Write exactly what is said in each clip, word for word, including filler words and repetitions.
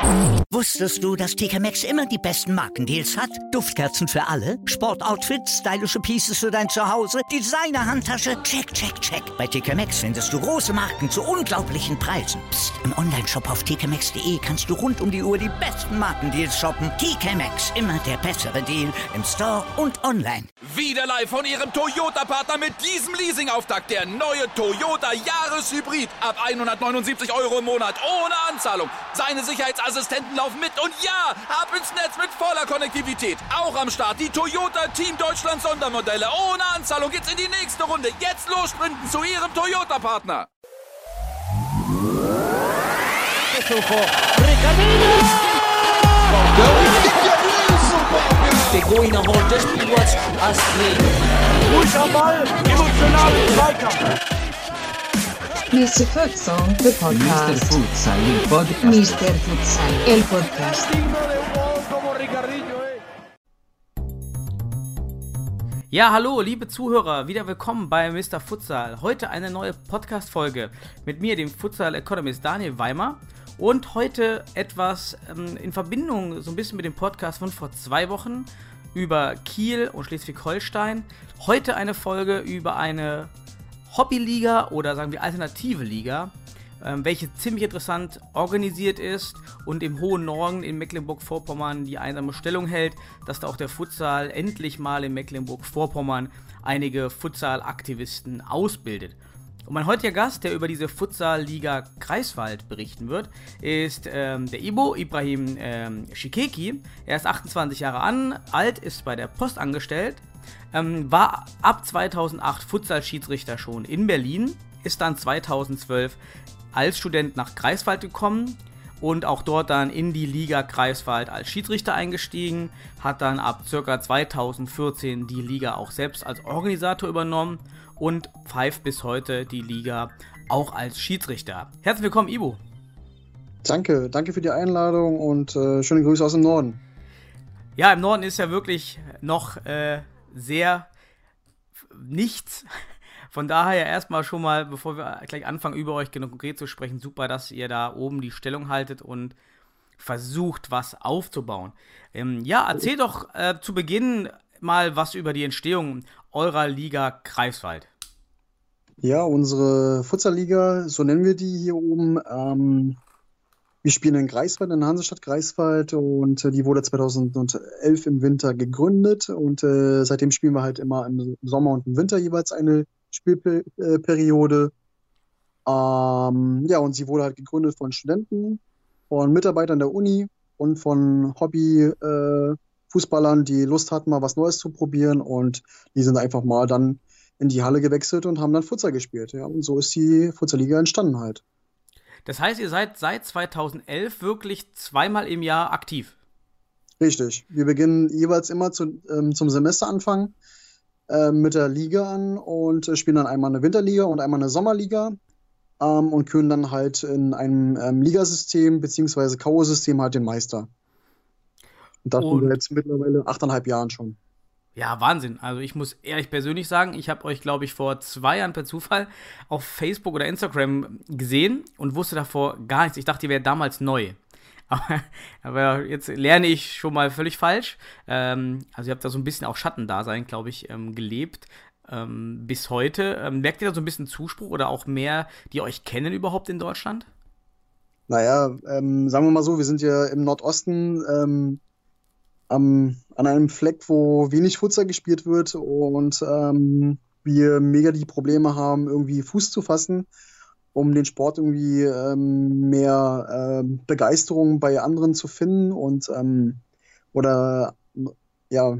Wusstest du, dass T K Maxx immer die besten Markendeals hat? Duftkerzen für alle, Sportoutfits, stylische Pieces für dein Zuhause, Designer-Handtasche, check, check, check. Bei T K Maxx findest du große Marken zu unglaublichen Preisen. Psst. Im Onlineshop auf t k maxx punkt d e kannst du rund um die Uhr die besten Markendeals shoppen. T K Maxx, immer der bessere Deal im Store und online. Wieder live von Ihrem Toyota-Partner mit diesem Leasing-Auftakt. Der neue Toyota Jahreshybrid. Ab hundertneunundsiebzig Euro im Monat. Ohne Anzahlung. Seine Sicherheitsassistenten laufen mit. Und ja, ab ins Netz mit voller Konnektivität. Auch am Start die Toyota Team Deutschland Sondermodelle. Ohne Anzahlung geht's in die nächste Runde. Jetzt los sprinten zu Ihrem Toyota-Partner. Begoina Holtes Pilots Astrid. Ruhiger Ball, emotionalen Zweikampf. mister Futsal, the podcast. mister Futsal, el podcast. mister Futsal, el podcast. Ja, hallo, liebe Zuhörer, wieder willkommen bei mister Futsal. Heute eine neue Podcast-Folge mit mir, dem Futsal-Economist Daniel Weimer. Und heute etwas ähm, in Verbindung so ein bisschen mit dem Podcast von vor zwei Wochen über Kiel und Schleswig-Holstein. Heute eine Folge über eine Hobbyliga oder sagen wir alternative Liga, ähm, welche ziemlich interessant organisiert ist und im hohen Norden in Mecklenburg-Vorpommern die einsame Stellung hält, dass da auch der Futsal endlich mal in Mecklenburg-Vorpommern einige Futsal-Aktivisten ausbildet. Und mein heutiger Gast, der über diese Futsal-Liga Greifswald berichten wird, ist ähm, der Ibo, Ibrahim ähm, Shikeki. Er ist achtundzwanzig Jahre an, alt, ist bei der Post angestellt, ähm, war ab zweitausendacht Futsal-Schiedsrichter schon in Berlin, ist dann zweitausendzwölf als Student nach Greifswald gekommen und auch dort dann in die Liga Greifswald als Schiedsrichter eingestiegen, hat dann ab ca. zweitausendvierzehn die Liga auch selbst als Organisator übernommen und pfeift bis heute die Liga auch als Schiedsrichter. Herzlich willkommen, Ibo. Danke, danke für die Einladung und äh, schöne Grüße aus dem Norden. Ja, im Norden ist ja wirklich noch äh, sehr nichts. Von daher erstmal schon mal, bevor wir gleich anfangen, über euch genau konkret zu sprechen, super, dass ihr da oben die Stellung haltet und versucht, was aufzubauen. Ähm, ja, erzähl doch äh, zu Beginn mal was über die Entstehung eurer Liga Greifswald. Ja, unsere Futsal-Liga, so nennen wir die hier oben. Ähm, wir spielen in Greifswald, in der Hansestadt Greifswald, und äh, die wurde zweitausendelf im Winter gegründet, und äh, seitdem spielen wir halt immer im Sommer und im Winter jeweils eine Spielperiode. Ähm, ja, und sie wurde halt gegründet von Studenten, von Mitarbeitern der Uni und von Hobby-Fußballern, äh, die Lust hatten, mal was Neues zu probieren, und die sind einfach mal dann in die Halle gewechselt und haben dann Futsal gespielt. Ja, und so ist die Futsal-Liga entstanden halt. Das heißt, ihr seid seit zweitausendelf wirklich zweimal im Jahr aktiv? Richtig. Wir beginnen jeweils immer zu, ähm, zum Semesteranfang äh, mit der Liga an und äh, spielen dann einmal eine Winterliga und einmal eine Sommerliga ähm, und küren dann halt in einem ähm, Ligasystem bzw. K O-System halt den Meister. Und das sind wir jetzt mittlerweile achteinhalb Jahren schon. Ja, Wahnsinn. Also ich muss ehrlich persönlich sagen, ich habe euch, glaube ich, vor zwei Jahren per Zufall auf Facebook oder Instagram gesehen und wusste davor gar nichts. Ich dachte, ihr wärt damals neu. Aber, aber jetzt lerne ich schon mal völlig falsch. Ähm, also ihr habt da so ein bisschen auch Schattendasein, glaube ich, ähm, gelebt ähm, bis heute. Ähm, merkt ihr da so ein bisschen Zuspruch oder auch mehr, die euch kennen überhaupt in Deutschland? Naja, ähm, sagen wir mal so, wir sind ja im Nordosten ähm, am, an einem Fleck, wo wenig Futsal gespielt wird und ähm, wir mega die Probleme haben, irgendwie Fuß zu fassen, um den Sport irgendwie ähm, mehr ähm, Begeisterung bei anderen zu finden und ähm, oder ja,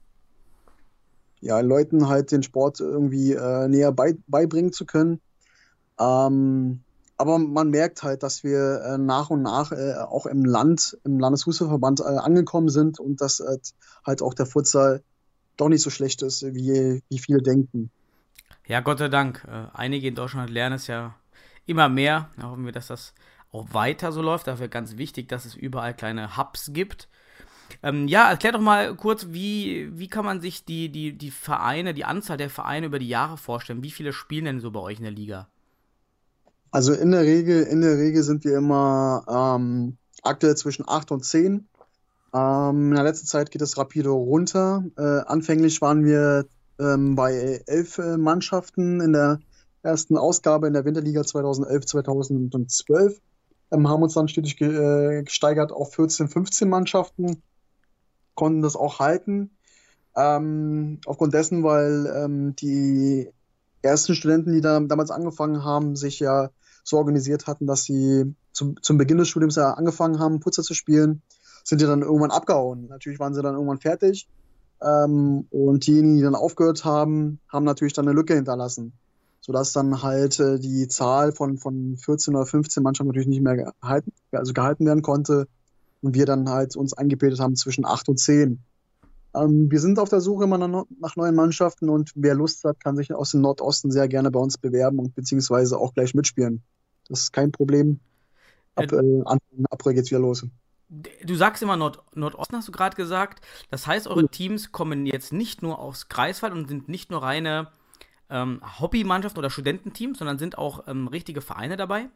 ja, Leuten halt den Sport irgendwie äh, näher bei, beibringen zu können. Ähm, aber man merkt halt, dass wir äh, nach und nach äh, auch im Land, im Landesfußballverband äh, angekommen sind und dass äh, halt auch der Futsal doch nicht so schlecht ist, wie, wie viele denken. Ja, Gott sei Dank. Äh, einige in Deutschland lernen es ja immer mehr. Da hoffen wir, dass das auch weiter so läuft. Dafür ganz wichtig, dass es überall kleine Hubs gibt. Ähm, ja, erklär doch mal kurz, wie, wie kann man sich die, die, die Vereine, die Anzahl der Vereine über die Jahre vorstellen? Wie viele spielen denn so bei euch in der Liga? Also in der Regel, in der Regel sind wir immer ähm, aktuell zwischen acht und zehn. Ähm, in der letzten Zeit geht es rapide runter. Äh, anfänglich waren wir ähm, bei elf äh, Mannschaften in der ersten Ausgabe in der Winterliga zweitausendelf zweitausendzwölf. Ähm, haben uns dann stetig ge äh, gesteigert auf vierzehn, fünfzehn Mannschaften, konnten das auch halten. Ähm, aufgrund dessen, weil ähm, die ersten Studenten, die da damals angefangen haben, sich ja so organisiert hatten, dass sie zum, zum Beginn des Studiums ja angefangen haben, Futsal zu spielen, sind ja dann irgendwann abgehauen. Natürlich waren sie dann irgendwann fertig. Ähm, und diejenigen, die dann aufgehört haben, haben natürlich dann eine Lücke hinterlassen. Sodass dann halt äh, die Zahl von, von vierzehn oder fünfzehn Mannschaften natürlich nicht mehr gehalten, also gehalten werden konnte. Und wir dann halt uns eingebildet haben zwischen acht und zehn. Ähm, wir sind auf der Suche immer nach, nach neuen Mannschaften und wer Lust hat, kann sich aus dem Nordosten sehr gerne bei uns bewerben und beziehungsweise auch gleich mitspielen. Das ist kein Problem. Ab äh, Anfang April geht's wieder los. Du sagst immer Nord Nordosten, hast du gerade gesagt. Das heißt, eure Teams kommen jetzt nicht nur aus Greifswald und sind nicht nur reine ähm, Hobbymannschaften oder Studententeams, sondern sind auch ähm, richtige Vereine dabei?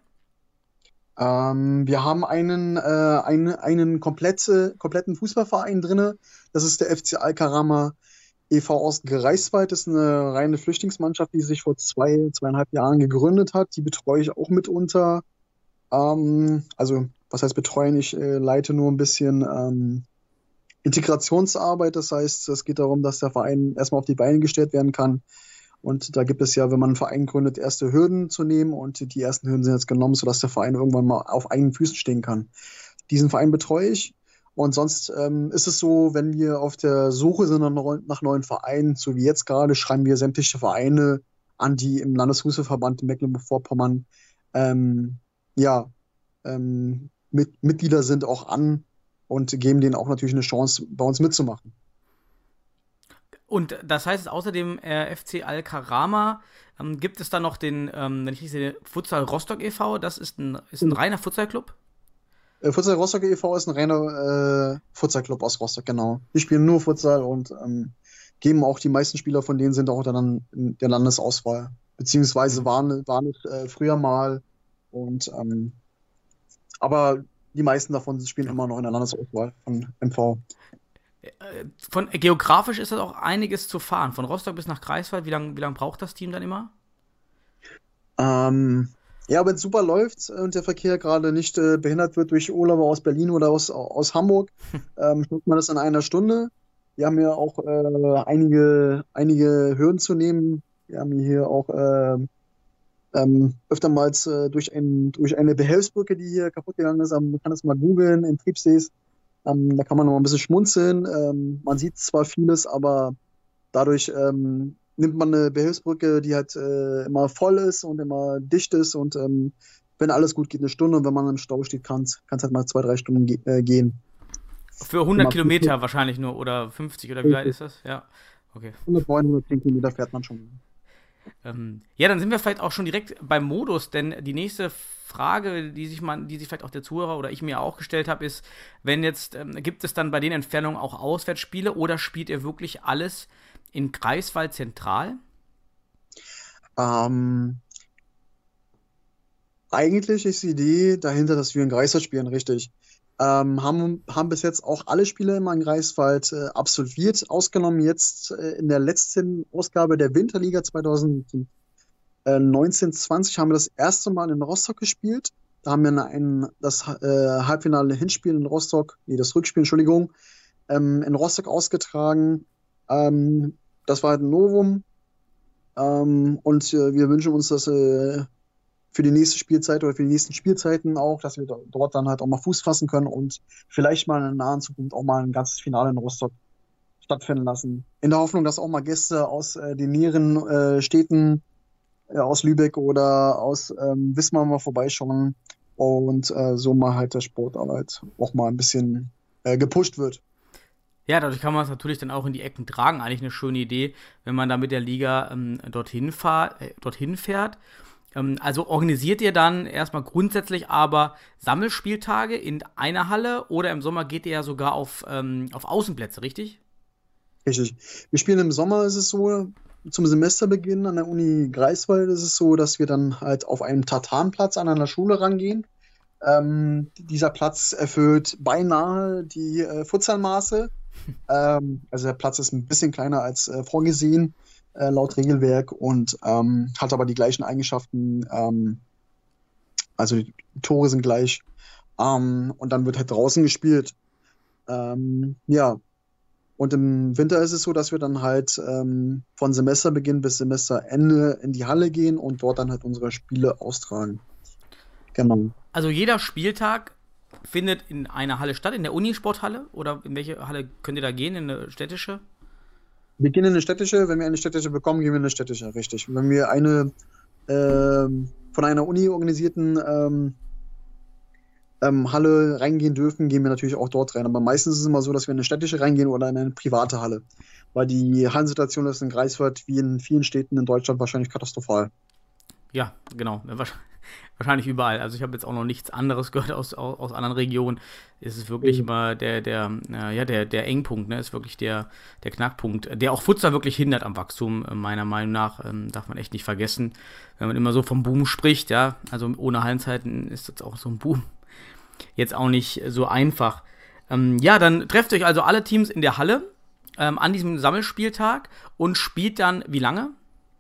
Ähm, wir haben einen, äh, einen, einen komplette, kompletten Fußballverein drin. Das ist der F C Al-Karama e V aus Greifswald. Das ist eine reine Flüchtlingsmannschaft, die sich vor zwei, zweieinhalb Jahren gegründet hat. Die betreue ich auch mitunter. Ähm, also, was heißt betreuen? Ich äh, leite nur ein bisschen ähm, Integrationsarbeit. Das heißt, es geht darum, dass der Verein erstmal auf die Beine gestellt werden kann. Und da gibt es ja, wenn man einen Verein gründet, erste Hürden zu nehmen. Und die ersten Hürden sind jetzt genommen, sodass der Verein irgendwann mal auf eigenen Füßen stehen kann. Diesen Verein betreue ich. Und sonst ähm, ist es so, wenn wir auf der Suche sind nach neuen Vereinen, so wie jetzt gerade, schreiben wir sämtliche Vereine an, die im Landesfußballverband Mecklenburg-Vorpommern ähm, ja, ähm, mit, Mitglieder sind, auch an und geben denen auch natürlich eine Chance, bei uns mitzumachen. Und das heißt, außer dem äh, F C Al-Karama ähm, gibt es dann noch den, ähm, wenn ich nicht sehe, Futsal Rostock e V. Das ist ein, ist ein reiner Futsalclub? Äh, Futsal Rostock e V ist ein reiner äh, Futsalclub aus Rostock, genau. Die spielen nur Futsal und ähm, geben auch die meisten Spieler von denen sind auch dann in der Landesauswahl. Beziehungsweise waren, waren es äh, früher mal und ähm, aber die meisten davon spielen immer noch in der Landesauswahl von M V. Von, geografisch ist das auch einiges zu fahren. Von Rostock bis nach Greifswald, wie lange wie lang braucht das Team dann immer? Ähm, ja, wenn es super läuft und der Verkehr gerade nicht äh, behindert wird durch Urlauber aus Berlin oder aus, aus Hamburg, ähm, schafft man das in einer Stunde. Wir haben ja auch äh, einige, einige Hürden zu nehmen. Wir haben hier auch äh, ähm, öftermals äh, durch, ein, durch eine Behelfsbrücke, die hier kaputt gegangen ist. Man kann das mal googeln, in Triebsees. Ähm, da kann man noch ein bisschen schmunzeln. Ähm, man sieht zwar vieles, aber dadurch ähm, nimmt man eine Behelfsbrücke, die halt äh, immer voll ist und immer dicht ist. Und ähm, wenn alles gut geht, eine Stunde. Und wenn man im Stau steht, kann es halt mal zwei, drei Stunden ge äh, gehen. Für hundert Kilometer wahrscheinlich nur oder fünfzig oder wie weit ist das? Ja, okay. hundert, neunhundertzehn Kilometer fährt man schon. Ähm, ja, dann sind wir vielleicht auch schon direkt beim Modus, denn die nächste Frage, die sich man, die sich vielleicht auch der Zuhörer oder ich mir auch gestellt habe, ist, wenn jetzt, ähm, gibt es dann bei den Entfernungen auch Auswärtsspiele oder spielt ihr wirklich alles in Greifswald zentral? Ähm, eigentlich ist die Idee dahinter, dass wir in Greifswald spielen, richtig. Ähm, haben, haben bis jetzt auch alle Spiele immer in Greifswald äh, absolviert, ausgenommen jetzt äh, in der letzten Ausgabe der Winterliga zweitausendneunzehn zwanzig haben wir das erste Mal in Rostock gespielt. Da haben wir ein, das äh, Halbfinale Hinspiel in Rostock, nee, das Rückspiel, Entschuldigung, ähm, in Rostock ausgetragen. Ähm, das war halt ein Novum. Ähm, und äh, wir wünschen uns, dass äh, für die nächste Spielzeit oder für die nächsten Spielzeiten auch, dass wir dort dann halt auch mal Fuß fassen können und vielleicht mal in der nahen Zukunft auch mal ein ganzes Finale in Rostock stattfinden lassen. In der Hoffnung, dass auch mal Gäste aus äh, den näheren äh, Städten, äh, aus Lübeck oder aus ähm, Wismar mal vorbeischauen und äh, so mal halt der Sport halt auch mal ein bisschen äh, gepusht wird. Ja, dadurch kann man es natürlich dann auch in die Ecken tragen. Eigentlich eine schöne Idee, wenn man da mit der Liga ähm, dorthin, fahr, äh, dorthin fährt. Also organisiert ihr dann erstmal grundsätzlich aber Sammelspieltage in einer Halle oder im Sommer geht ihr ja sogar auf, ähm, auf Außenplätze, richtig? Richtig. Wir spielen im Sommer, ist es so, zum Semesterbeginn an der Uni Greifswald ist es so, dass wir dann halt auf einem Tartanplatz an einer Schule rangehen. Ähm, dieser Platz erfüllt beinahe die äh, Futsalmaße. ähm, also der Platz ist ein bisschen kleiner als äh, vorgesehen, äh, laut Regelwerk, und ähm, hat aber die gleichen Eigenschaften. Ähm, also die Tore sind gleich. Ähm, und dann wird halt draußen gespielt. Ähm, ja. Und im Winter ist es so, dass wir dann halt ähm, von Semesterbeginn bis Semesterende in die Halle gehen und dort dann halt unsere Spiele austragen. Genau. Also jeder Spieltag findet in einer Halle statt, in der Unisporthalle? Oder in welche Halle könnt ihr da gehen? In eine städtische? Wir gehen in eine städtische. Wenn wir eine städtische bekommen, gehen wir in eine städtische, richtig. Wenn wir eine ähm, von einer Uni organisierten ähm, ähm, Halle reingehen dürfen, gehen wir natürlich auch dort rein. Aber meistens ist es immer so, dass wir in eine städtische reingehen oder in eine private Halle. Weil die Hallensituation ist in Greifswald wie in vielen Städten in Deutschland wahrscheinlich katastrophal. Ja, genau. Wahrscheinlich überall. Also ich habe jetzt auch noch nichts anderes gehört aus, aus, aus anderen Regionen. Es ist wirklich mhm. immer der, der, äh, ja, der, der Engpunkt, ne? Ist wirklich der, der Knackpunkt, der auch Futsal wirklich hindert am Wachstum, äh, meiner Meinung nach. Ähm, darf man echt nicht vergessen. Wenn man immer so vom Boom spricht, ja, also ohne Hallenzeiten ist das auch so ein Boom. Jetzt auch nicht so einfach. Ähm, ja, dann trefft euch also alle Teams in der Halle ähm, an diesem Sammelspieltag und spielt dann wie lange?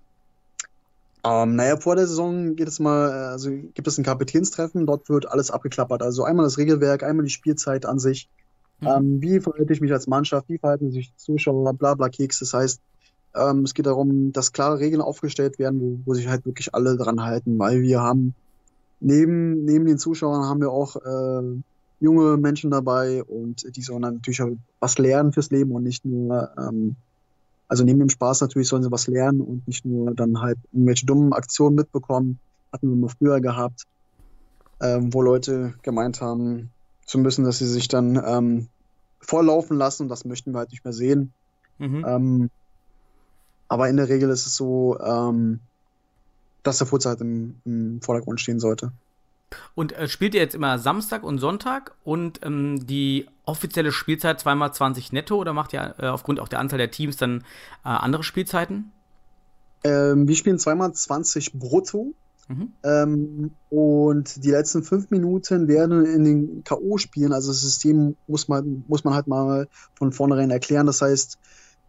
Ähm, naja, vor der Saison geht es mal, also gibt es ein Kapitänstreffen, dort wird alles abgeklappert. Also einmal das Regelwerk, einmal die Spielzeit an sich. Mhm. Ähm, wie verhalte ich mich als Mannschaft, wie verhalten sich die Zuschauer, bla bla Keks. Das heißt, ähm, es geht darum, dass klare Regeln aufgestellt werden, wo, wo sich halt wirklich alle dran halten, weil wir haben neben, neben den Zuschauern haben wir auch äh, junge Menschen dabei, und die sollen dann natürlich auch was lernen fürs Leben und nicht nur ähm, Also neben dem Spaß natürlich sollen sie was lernen und nicht nur dann halt irgendwelche dummen Aktionen mitbekommen. Hatten wir mal früher gehabt, ähm, wo Leute gemeint haben zu müssen, dass sie sich dann ähm, vorlaufen lassen. Das möchten wir halt nicht mehr sehen. Mhm. Ähm, aber in der Regel ist es so, ähm, dass der Futsal halt im, im Vordergrund stehen sollte. Und äh, spielt ihr jetzt immer Samstag und Sonntag und ähm, die offizielle Spielzeit zweimal zwanzig netto, oder macht ihr äh, aufgrund auch der Anzahl der Teams dann äh, andere Spielzeiten? Ähm, wir spielen zweimal zwanzig brutto. Mhm. Ähm, und die letzten fünf Minuten werden in den K O-Spielen, also das System muss man, muss man halt mal von vornherein erklären. Das heißt,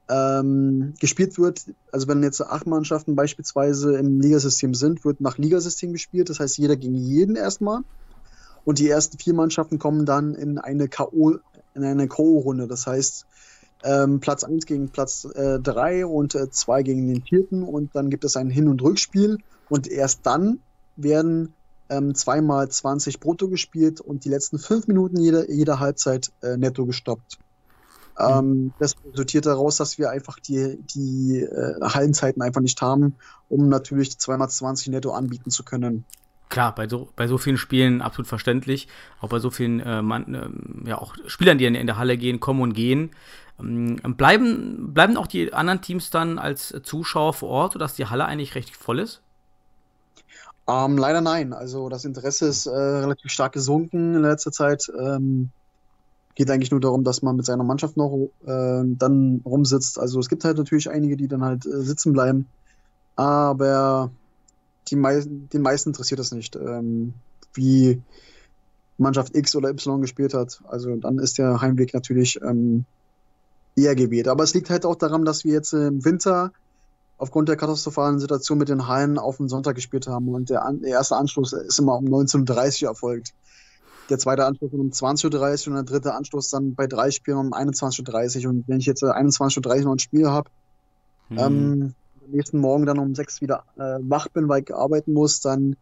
ähm, gespielt wird, also wenn jetzt acht Mannschaften beispielsweise im Ligasystem sind, wird nach Ligasystem gespielt. Das heißt, jeder gegen jeden erstmal. Und die ersten vier Mannschaften kommen dann in eine K O, in eine K O-Runde. Das heißt, ähm, Platz eins gegen Platz drei und zwei äh, gegen den vierten. Und dann gibt es ein Hin- und Rückspiel. Und erst dann werden ähm, zweimal zwanzig brutto gespielt und die letzten fünf Minuten jeder, jeder Halbzeit äh, netto gestoppt. Mhm. Ähm, das resultiert daraus, dass wir einfach die, die äh, Hallenzeiten einfach nicht haben, um natürlich zweimal zwanzig netto anbieten zu können. Klar, bei so, bei so vielen Spielen absolut verständlich. Auch bei so vielen äh, man, äh, ja, auch Spielern, die in, in der Halle gehen, kommen und gehen. Ähm, bleiben, bleiben auch die anderen Teams dann als Zuschauer vor Ort, sodass die Halle eigentlich recht voll ist? Ähm, leider nein. Also das Interesse ist äh, relativ stark gesunken in letzter Zeit. Ähm, geht eigentlich nur darum, dass man mit seiner Mannschaft noch äh, dann rumsitzt. Also es gibt halt natürlich einige, die dann halt äh, sitzen bleiben. Aber die mei- den meisten interessiert das nicht, ähm, wie Mannschaft X oder Y gespielt hat. Also dann ist der Heimweg natürlich ähm, eher gewählt. Aber es liegt halt auch daran, dass wir jetzt im Winter aufgrund der katastrophalen Situation mit den Hallen auf den Sonntag gespielt haben. Und der, an- der erste Anschluss ist immer um neunzehn Uhr dreißig erfolgt. Der zweite Anschluss um zwanzig Uhr dreißig und der dritte Anschluss dann bei drei Spielen um einundzwanzig Uhr dreißig. Und wenn ich jetzt einundzwanzig Uhr dreißig noch ein Spiel habe, mhm. ähm, am nächsten Morgen dann um sechs wieder äh, wach bin, weil ich arbeiten muss, dann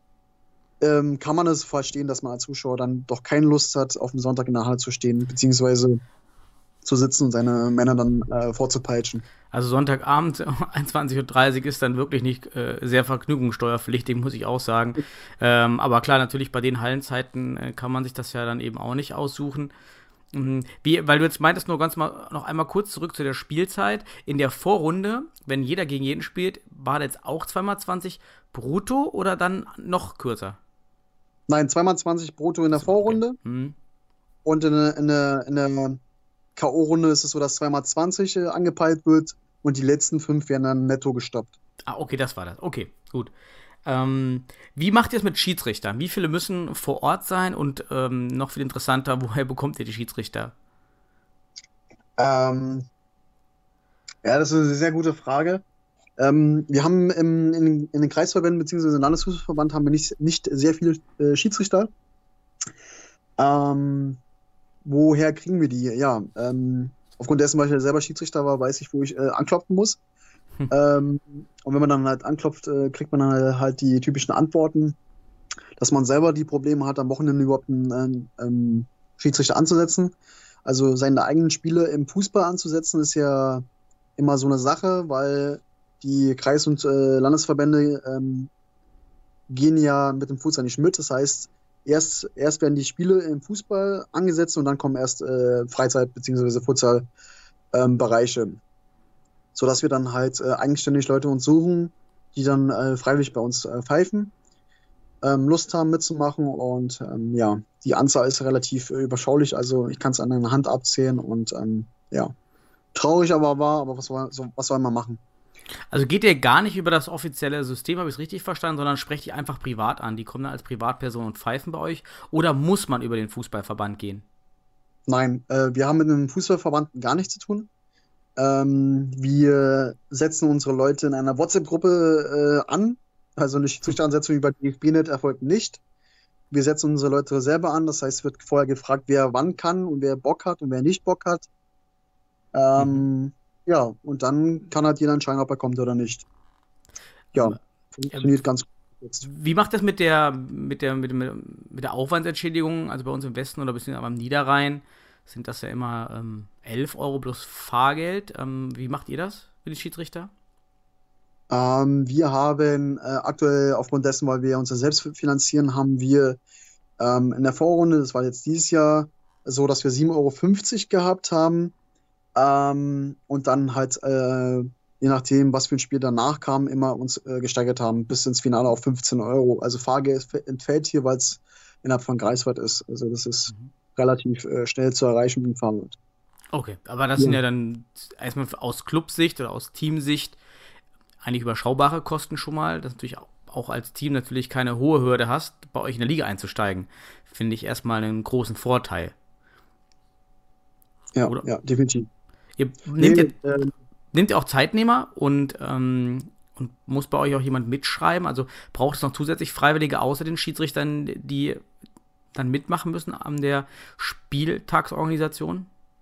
ähm, kann man es verstehen, dass man als Zuschauer dann doch keine Lust hat, auf dem Sonntag in der Halle zu stehen, beziehungsweise zu sitzen und seine Männer dann äh, vorzupeitschen. Also Sonntagabend einundzwanzig Uhr dreißig ist dann wirklich nicht äh, sehr vergnügungssteuerpflichtig, muss ich auch sagen. Ähm, aber klar, natürlich bei den Hallenzeiten äh, kann man sich das ja dann eben auch nicht aussuchen. Mhm. Wie, weil du jetzt meintest, nur ganz mal noch einmal kurz zurück zu der Spielzeit. In der Vorrunde, wenn jeder gegen jeden spielt, war das jetzt auch zweimal zwanzig brutto oder dann noch kürzer? Nein, zweimal zwanzig brutto in der Vorrunde. Okay. Mhm. Und in der, in der, in der K O-Runde ist es so, dass zweimal zwanzig äh, angepeilt wird und die letzten fünf werden dann netto gestoppt. Ah, okay, das war das. Okay, gut. Ähm, wie macht ihr es mit Schiedsrichtern? Wie viele müssen vor Ort sein? Und ähm, noch viel interessanter, woher bekommt ihr die Schiedsrichter? Ähm, ja, das ist eine sehr gute Frage. Ähm, wir haben im, in, in den Kreisverbänden bzw. im Landesfußballverband haben wir nicht, nicht sehr viele äh, Schiedsrichter. Ähm, woher kriegen wir die? Ja, ähm, aufgrund dessen, weil ich selber Schiedsrichter war, weiß ich, wo ich äh, anklopfen muss. Hm. Ähm, und wenn man dann halt anklopft, äh, kriegt man dann halt die typischen Antworten, dass man selber die Probleme hat, am Wochenende überhaupt einen ähm, Schiedsrichter anzusetzen. Also seine eigenen Spiele im Fußball anzusetzen, ist ja immer so eine Sache, weil die Kreis- und äh, Landesverbände ähm, gehen ja mit dem Futsal nicht mit. Das heißt, erst, erst werden die Spiele im Fußball angesetzt und dann kommen erst äh, Freizeit- bzw. Futsal-Bereiche. Ähm, sodass wir dann halt äh, eigenständig Leute uns suchen, die dann äh, freiwillig bei uns äh, pfeifen, ähm, Lust haben mitzumachen und ähm, ja, die Anzahl ist relativ äh, überschaulich, also ich kann es an einer Hand abzählen und ähm, ja, traurig aber wahr, aber was soll, so, was soll man machen? Also geht ihr gar nicht über das offizielle System, habe ich es richtig verstanden, sondern sprecht ihr einfach privat an? Die kommen dann als Privatperson und pfeifen bei euch? Oder muss man über den Fußballverband gehen? Nein, äh, wir haben mit dem Fußballverband gar nichts zu tun. Ähm, wir setzen unsere Leute in einer WhatsApp-Gruppe äh, an. Also eine Schiedsrichteransetzung über D F B Punkt net erfolgt nicht. Wir setzen unsere Leute selber an. Das heißt, es wird vorher gefragt, wer wann kann und wer Bock hat und wer nicht Bock hat. Ähm, mhm. Ja, und dann kann halt jeder entscheiden, ob er kommt oder nicht. Ja, funktioniert ganz gut. Wie macht das mit der, mit der, mit, mit der Aufwandsentschädigung? Also bei uns im Westen oder ein bisschen am Niederrhein sind das ja immer ähm, elf Euro plus Fahrgeld. Ähm, wie macht ihr das für die Schiedsrichter? Ähm, wir haben äh, aktuell, aufgrund dessen, weil wir uns ja selbst finanzieren, haben wir ähm, in der Vorrunde, das war jetzt dieses Jahr, so, dass wir sieben Euro fünfzig gehabt haben. Ähm, und dann halt, äh, je nachdem, was für ein Spiel danach kam, immer uns äh, gesteigert haben, bis ins Finale auf fünfzehn Euro. Also Fahrgeld entfällt hier, weil es innerhalb von Greifswald ist. Also das ist mhm. relativ äh, schnell zu erreichen mit dem Fahrrad. Okay, aber das ja. sind ja dann erstmal aus Clubsicht oder aus Teamsicht eigentlich überschaubare Kosten schon mal, dass du natürlich auch als Team natürlich keine hohe Hürde hast, bei euch in der Liga einzusteigen. Finde ich erstmal einen großen Vorteil. Ja, Oder? ja, definitiv. Ihr nehmt, nee, ihr, äh, nehmt ihr auch Zeitnehmer und, ähm, und muss bei euch auch jemand mitschreiben? Also braucht es noch zusätzlich Freiwillige außer den Schiedsrichtern, die dann mitmachen müssen an der Spieltagsorganisation?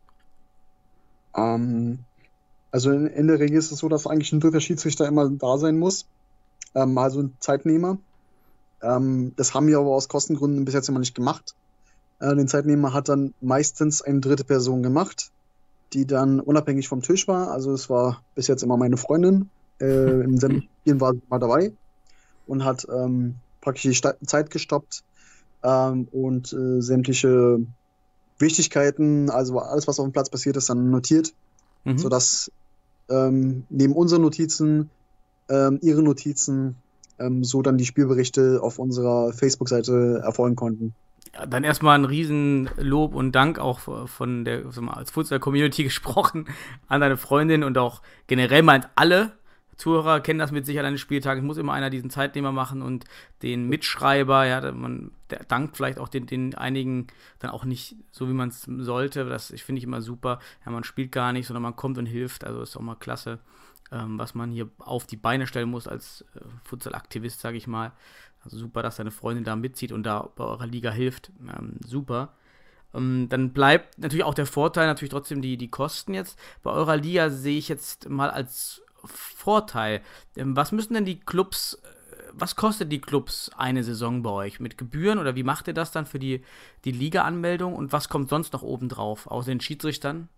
Ähm, also in, in der Regel ist es so, dass eigentlich ein dritter Schiedsrichter immer da sein muss. Ähm, also ein Zeitnehmer. Ähm, das haben wir aber aus Kostengründen bis jetzt immer nicht gemacht. Äh, den Zeitnehmer hat dann meistens eine dritte Person gemacht, die dann unabhängig vom Tisch war. Also es war bis jetzt immer meine Freundin. Äh, in sämtlichen Spielen war sie mal dabei und hat ähm, praktisch die Sta- Zeit gestoppt ähm, und äh, sämtliche Wichtigkeiten, also alles, was auf dem Platz passiert ist, dann notiert, mhm. sodass ähm, neben unseren Notizen ähm, ihre Notizen ähm, so dann die Spielberichte auf unserer Facebook-Seite erfolgen konnten. Ja, dann erstmal ein riesen Lob und Dank auch von der als Futsal-Community gesprochen an deine Freundin und auch generell meint alle Zuhörer kennen das mit Sicherheit an den Spieltagen. Es muss immer einer diesen Zeitnehmer machen und den Mitschreiber, ja, man der dankt vielleicht auch den, den einigen dann auch nicht so, wie man es sollte. Das ich finde ich immer super. Ja, man spielt gar nicht, sondern man kommt und hilft. Also ist auch mal klasse, ähm, was man hier auf die Beine stellen muss als äh, Futsal-Aktivist, sage ich mal. Also super, dass deine Freundin da mitzieht und da bei eurer Liga hilft. Ähm, super. Ähm, dann bleibt natürlich auch der Vorteil, natürlich trotzdem die, die Kosten jetzt. Bei eurer Liga sehe ich jetzt mal als Vorteil. Ähm, was müssen denn die Clubs, was kostet die Clubs eine Saison bei euch? Mit Gebühren oder wie macht ihr das dann für die, die Liga-Anmeldung und was kommt sonst noch oben drauf, außer den Schiedsrichtern?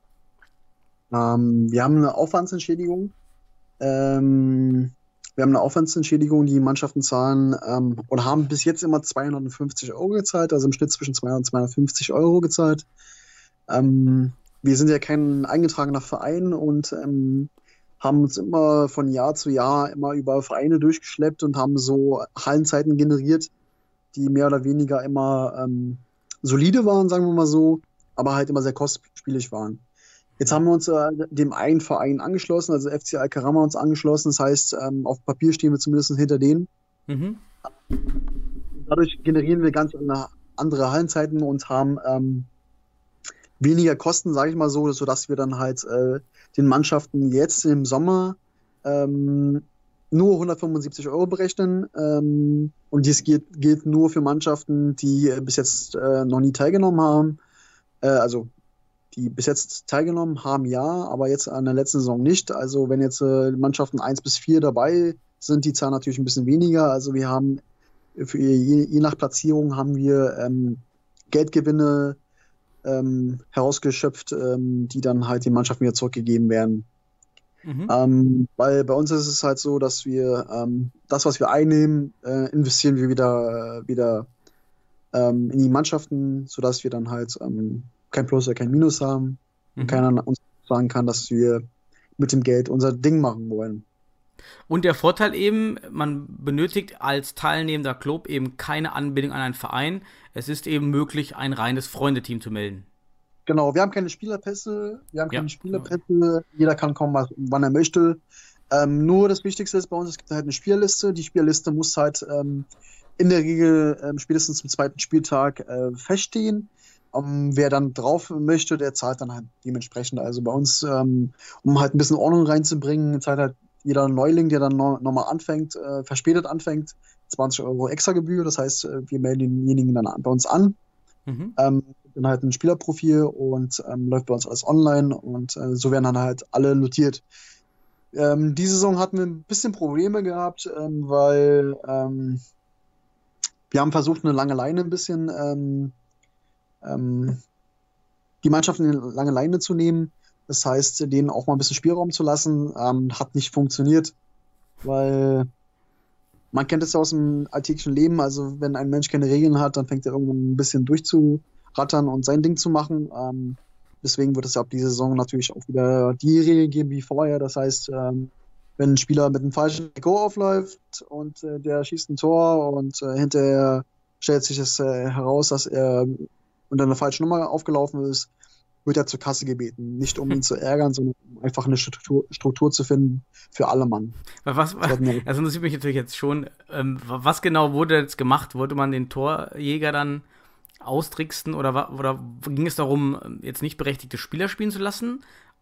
Ähm, wir haben eine Aufwandsentschädigung. Ähm, wir haben eine Aufwandsentschädigung, die Mannschaften zahlen ähm, oder haben bis jetzt immer zweihundertfünfzig Euro gezahlt, also im Schnitt zwischen zweihundert und zweihundertfünfzig Euro gezahlt. Ähm, wir sind ja kein eingetragener Verein und ähm, haben uns immer von Jahr zu Jahr immer über Vereine durchgeschleppt und haben so Hallenzeiten generiert, die mehr oder weniger immer ähm, solide waren, sagen wir mal so, aber halt immer sehr kostspielig waren. Jetzt haben wir uns äh, dem einen Verein angeschlossen, also F C Alcarama uns angeschlossen. Das heißt, ähm, auf Papier stehen wir zumindest hinter denen. Mhm. Dadurch generieren wir ganz andere Hallenzeiten und haben ähm, weniger Kosten, sage ich mal so, sodass wir dann halt äh, den Mannschaften jetzt im Sommer ähm, nur hundertfünfundsiebzig Euro berechnen. Ähm, und dies gilt, gilt nur für Mannschaften, die äh, bis jetzt äh, noch nie teilgenommen haben. Äh, also die bis jetzt teilgenommen haben, ja, aber jetzt an der letzten Saison nicht. Also wenn jetzt äh, Mannschaften eins bis vier dabei sind, die zahlen natürlich ein bisschen weniger. Also wir haben für je, je nach Platzierung haben wir ähm, Geldgewinne ähm, herausgeschöpft, ähm, die dann halt den Mannschaften wieder zurückgegeben werden. Mhm. Ähm, weil bei uns ist es halt so, dass wir ähm, das, was wir einnehmen, äh, investieren wir wieder, äh, wieder ähm, in die Mannschaften, sodass wir dann halt ähm, kein Plus oder kein Minus haben und Mhm. keiner uns sagen kann, dass wir mit dem Geld unser Ding machen wollen. Und der Vorteil eben, man benötigt als teilnehmender Club eben keine Anbindung an einen Verein. Es ist eben möglich, ein reines Freundeteam zu melden. Genau, wir haben keine Spielerpässe, wir haben Ja. keine Spielerpässe, jeder kann kommen, was- wann er möchte. Ähm, nur das Wichtigste ist bei uns, es gibt halt eine Spielerliste. Die Spielerliste muss halt ähm, in der Regel ähm, spätestens zum zweiten Spieltag äh, feststehen. Ähm, wer dann drauf möchte, der zahlt dann halt dementsprechend. Also bei uns, ähm, um halt ein bisschen Ordnung reinzubringen, zahlt halt jeder Neuling, der dann no nochmal anfängt, äh, verspätet anfängt, zwanzig Euro extra Gebühr. Das heißt, äh, wir melden denjenigen dann an- bei uns an. Mhm. Ähm, dann halt ein Spielerprofil und ähm, läuft bei uns alles online und äh, so werden dann halt alle notiert. Ähm, diese Saison hatten wir ein bisschen Probleme gehabt, ähm, weil ähm, wir haben versucht, eine lange Leine ein bisschen ähm, ähm, die Mannschaften in eine lange Leine zu nehmen. Das heißt, denen auch mal ein bisschen Spielraum zu lassen. Ähm, hat nicht funktioniert, weil man kennt es ja aus dem alltäglichen Leben. Also wenn ein Mensch keine Regeln hat, dann fängt er irgendwann ein bisschen durchzurattern und sein Ding zu machen. Ähm, deswegen wird es ja ab dieser Saison natürlich auch wieder die Regeln geben wie vorher. Das heißt, ähm, wenn ein Spieler mit einem falschen Trikot aufläuft und äh, der schießt ein Tor und äh, hinterher stellt sich es äh, heraus, dass er unter einer falschen Nummer aufgelaufen ist, wird er zur Kasse gebeten. Nicht um ihn zu ärgern, sondern um einfach eine Struktur, Struktur zu finden für alle Mann. Was, was, das interessiert mich natürlich jetzt schon. Ähm, was genau wurde jetzt gemacht? Wollte man den Torjäger dann austricksen oder, oder ging es darum, jetzt nicht berechtigte Spieler spielen zu lassen?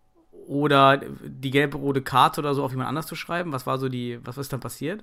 Oder die gelbe-rote Karte oder so auf jemand anders zu schreiben? Was war so die, was ist dann passiert?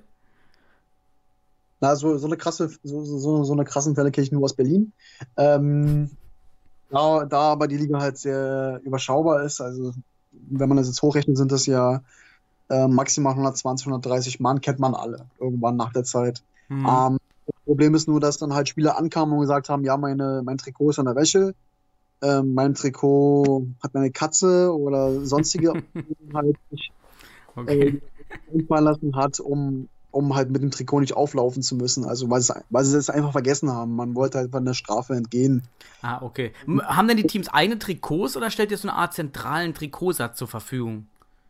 Na, so, so eine krasse, so, so, so eine krassen Fälle kenne ich nur aus Berlin. Ähm, da, da aber die Liga halt sehr überschaubar ist, also wenn man das jetzt hochrechnet, sind das ja äh, maximal hundertzwanzig, hundertdreißig Mann, kennt man alle irgendwann nach der Zeit. Mhm. Ähm, das Problem ist nur, dass dann halt Spieler ankamen und gesagt haben, ja, meine, mein Trikot ist an der Wäsche, ähm, mein Trikot hat meine Katze oder sonstige halt sich Okay. äh, einfallen lassen hat, um, um halt mit dem Trikot nicht auflaufen zu müssen. Also weil, es, weil sie es einfach vergessen haben. Man wollte halt von der Strafe entgehen. Ah, okay. M- Haben denn die Teams eigene Trikots oder stellt ihr so eine Art zentralen Trikotsatz zur Verfügung?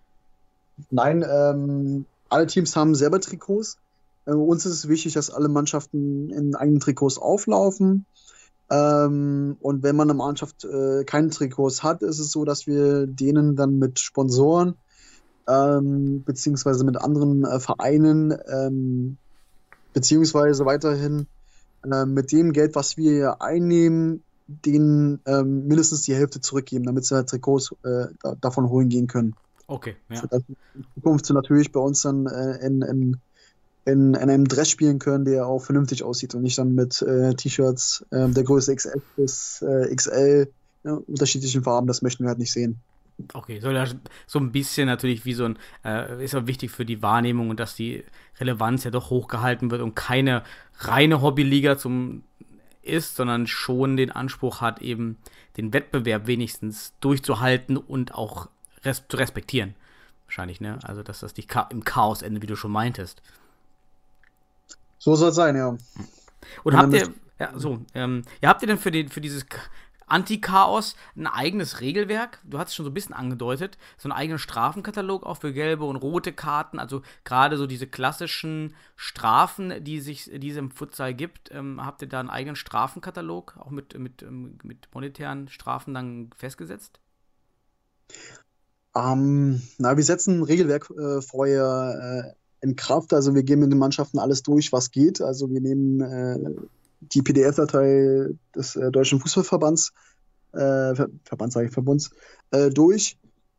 Nein, ähm, alle Teams haben selber Trikots. Äh, uns ist es wichtig, dass alle Mannschaften in eigenen Trikots auflaufen. Ähm, und wenn man eine Mannschaft äh, keine Trikots hat, ist es so, dass wir denen dann mit Sponsoren ähm, beziehungsweise mit anderen äh, Vereinen ähm, beziehungsweise weiterhin äh, mit dem Geld, was wir einnehmen, denen ähm, mindestens die Hälfte zurückgeben, damit sie halt Trikots äh, da, davon holen gehen können. Okay, ja. Sodass sie in Zukunft natürlich bei uns dann äh, in, in, in, in einem Dress spielen können, der auch vernünftig aussieht und nicht dann mit äh, T-Shirts äh, der Größe X L bis äh, X L, ja, unterschiedlichen Farben, das möchten wir halt nicht sehen. Okay, soll ja so ein bisschen natürlich wie so ein, äh, ist ja wichtig für die Wahrnehmung und dass die Relevanz ja doch hochgehalten wird und keine reine Hobbyliga zum ist, sondern schon den Anspruch hat, eben den Wettbewerb wenigstens durchzuhalten und auch res- zu respektieren. Wahrscheinlich, ne? Also, dass das nicht ka- im Chaos endet, wie du schon meintest. So soll es sein, ja. Und Und habt dann ihr, ja, so, ähm, ja, habt ihr denn für, den, für dieses K- Anti-Chaos ein eigenes Regelwerk? Du hast es schon so ein bisschen angedeutet, so einen eigenen Strafenkatalog auch für gelbe und rote Karten, also gerade so diese klassischen Strafen, die sich die es im Futsal gibt. Ähm, habt ihr da einen eigenen Strafenkatalog, auch mit, mit, ähm, mit monetären Strafen dann festgesetzt? Ähm, na, wir setzen ein Regelwerk äh, vorher äh, in Kraft. Also wir gehen mit den Mannschaften alles durch, was geht. Also wir nehmen äh, die P D F-Datei des äh, Deutschen Fußballverbands, äh, Ver Verband sage ich, Verbunds, äh, durch.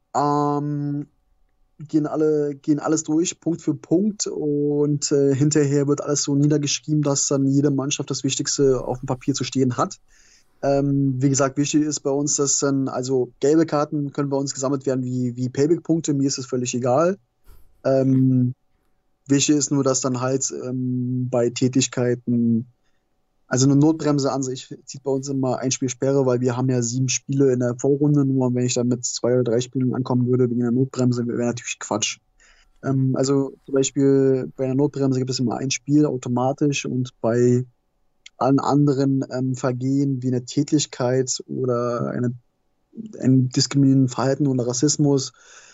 Ähm, gehen alle, gehen alles durch, Punkt für Punkt, und äh, hinterher wird alles so niedergeschrieben, dass dann jede Mannschaft das Wichtigste auf dem Papier zu stehen hat. Ähm, wie gesagt, wichtig ist bei uns, dass dann, also gelbe Karten können bei uns gesammelt werden wie, wie Payback-Punkte, mir ist es völlig egal. Ähm, wichtig ist nur, dass dann halt ähm, bei Tätigkeiten, also eine Notbremse an sich zieht bei uns immer ein Spiel Sperre, weil wir haben ja sieben Spiele in der Vorrunde, nur wenn ich dann mit zwei oder drei Spielen ankommen würde wegen der Notbremse, wäre natürlich Quatsch. Ähm, also zum Beispiel bei einer Notbremse gibt es immer ein Spiel automatisch, und bei allen anderen ähm, Vergehen wie eine Tätigkeit oder eine, ein diskriminierendes Verhalten oder Rassismus,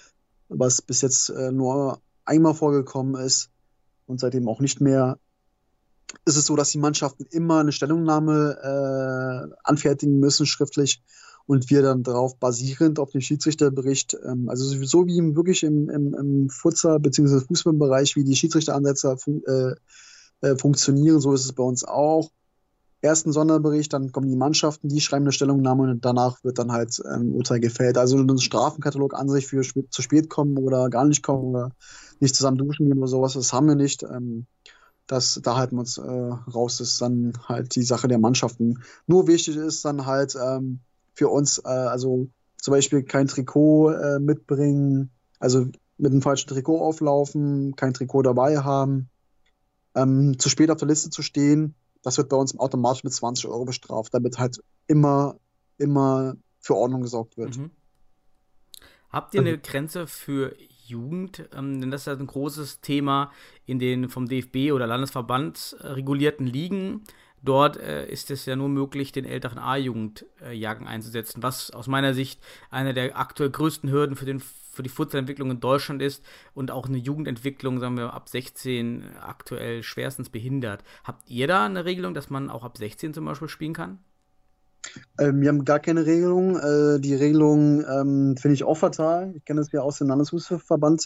was bis jetzt äh, nur einmal vorgekommen ist und seitdem auch nicht mehr, ist es so, dass die Mannschaften immer eine Stellungnahme äh, anfertigen müssen, schriftlich, und wir dann darauf basierend auf den Schiedsrichterbericht, ähm, also so wie im, wirklich im, im, im Futsal- bzw. Fußballbereich, wie die Schiedsrichteransätze fun äh, äh, funktionieren, so ist es bei uns auch. Erst ein Sonderbericht, dann kommen die Mannschaften, die schreiben eine Stellungnahme, und danach wird dann halt ein ähm, Urteil gefällt. Also ein Strafenkatalog an sich für sp zu spät kommen oder gar nicht kommen oder nicht zusammen duschen gehen oder sowas, das haben wir nicht. Ähm, das, da halten wir uns äh, raus, das ist dann halt die Sache der Mannschaften. Nur wichtig ist dann halt ähm, für uns, äh, also zum Beispiel kein Trikot äh, mitbringen, also mit einem falschen Trikot auflaufen, kein Trikot dabei haben, ähm, zu spät auf der Liste zu stehen. Das wird bei uns automatisch mit zwanzig Euro bestraft, damit halt immer, immer für Ordnung gesorgt wird. Mhm. Habt ihr eine Grenze für Jugend? Ähm, denn das ist ja ein großes Thema in den vom D F B oder Landesverband äh, regulierten Ligen. Dort äh, ist es ja nur möglich, den älteren A-Jugendjahrgang äh, einzusetzen, was aus meiner Sicht eine der aktuell größten Hürden für, den, für die Futsalentwicklung in Deutschland ist und auch eine Jugendentwicklung, sagen wir, ab sechzehn aktuell schwerstens behindert. Habt ihr da eine Regelung, dass man auch ab sechzehn zum Beispiel spielen kann? Ähm, wir haben gar keine Regelung. Äh, die Regelung ähm, finde ich auch fatal. Ich kenne das ja aus dem Landesfußballverband.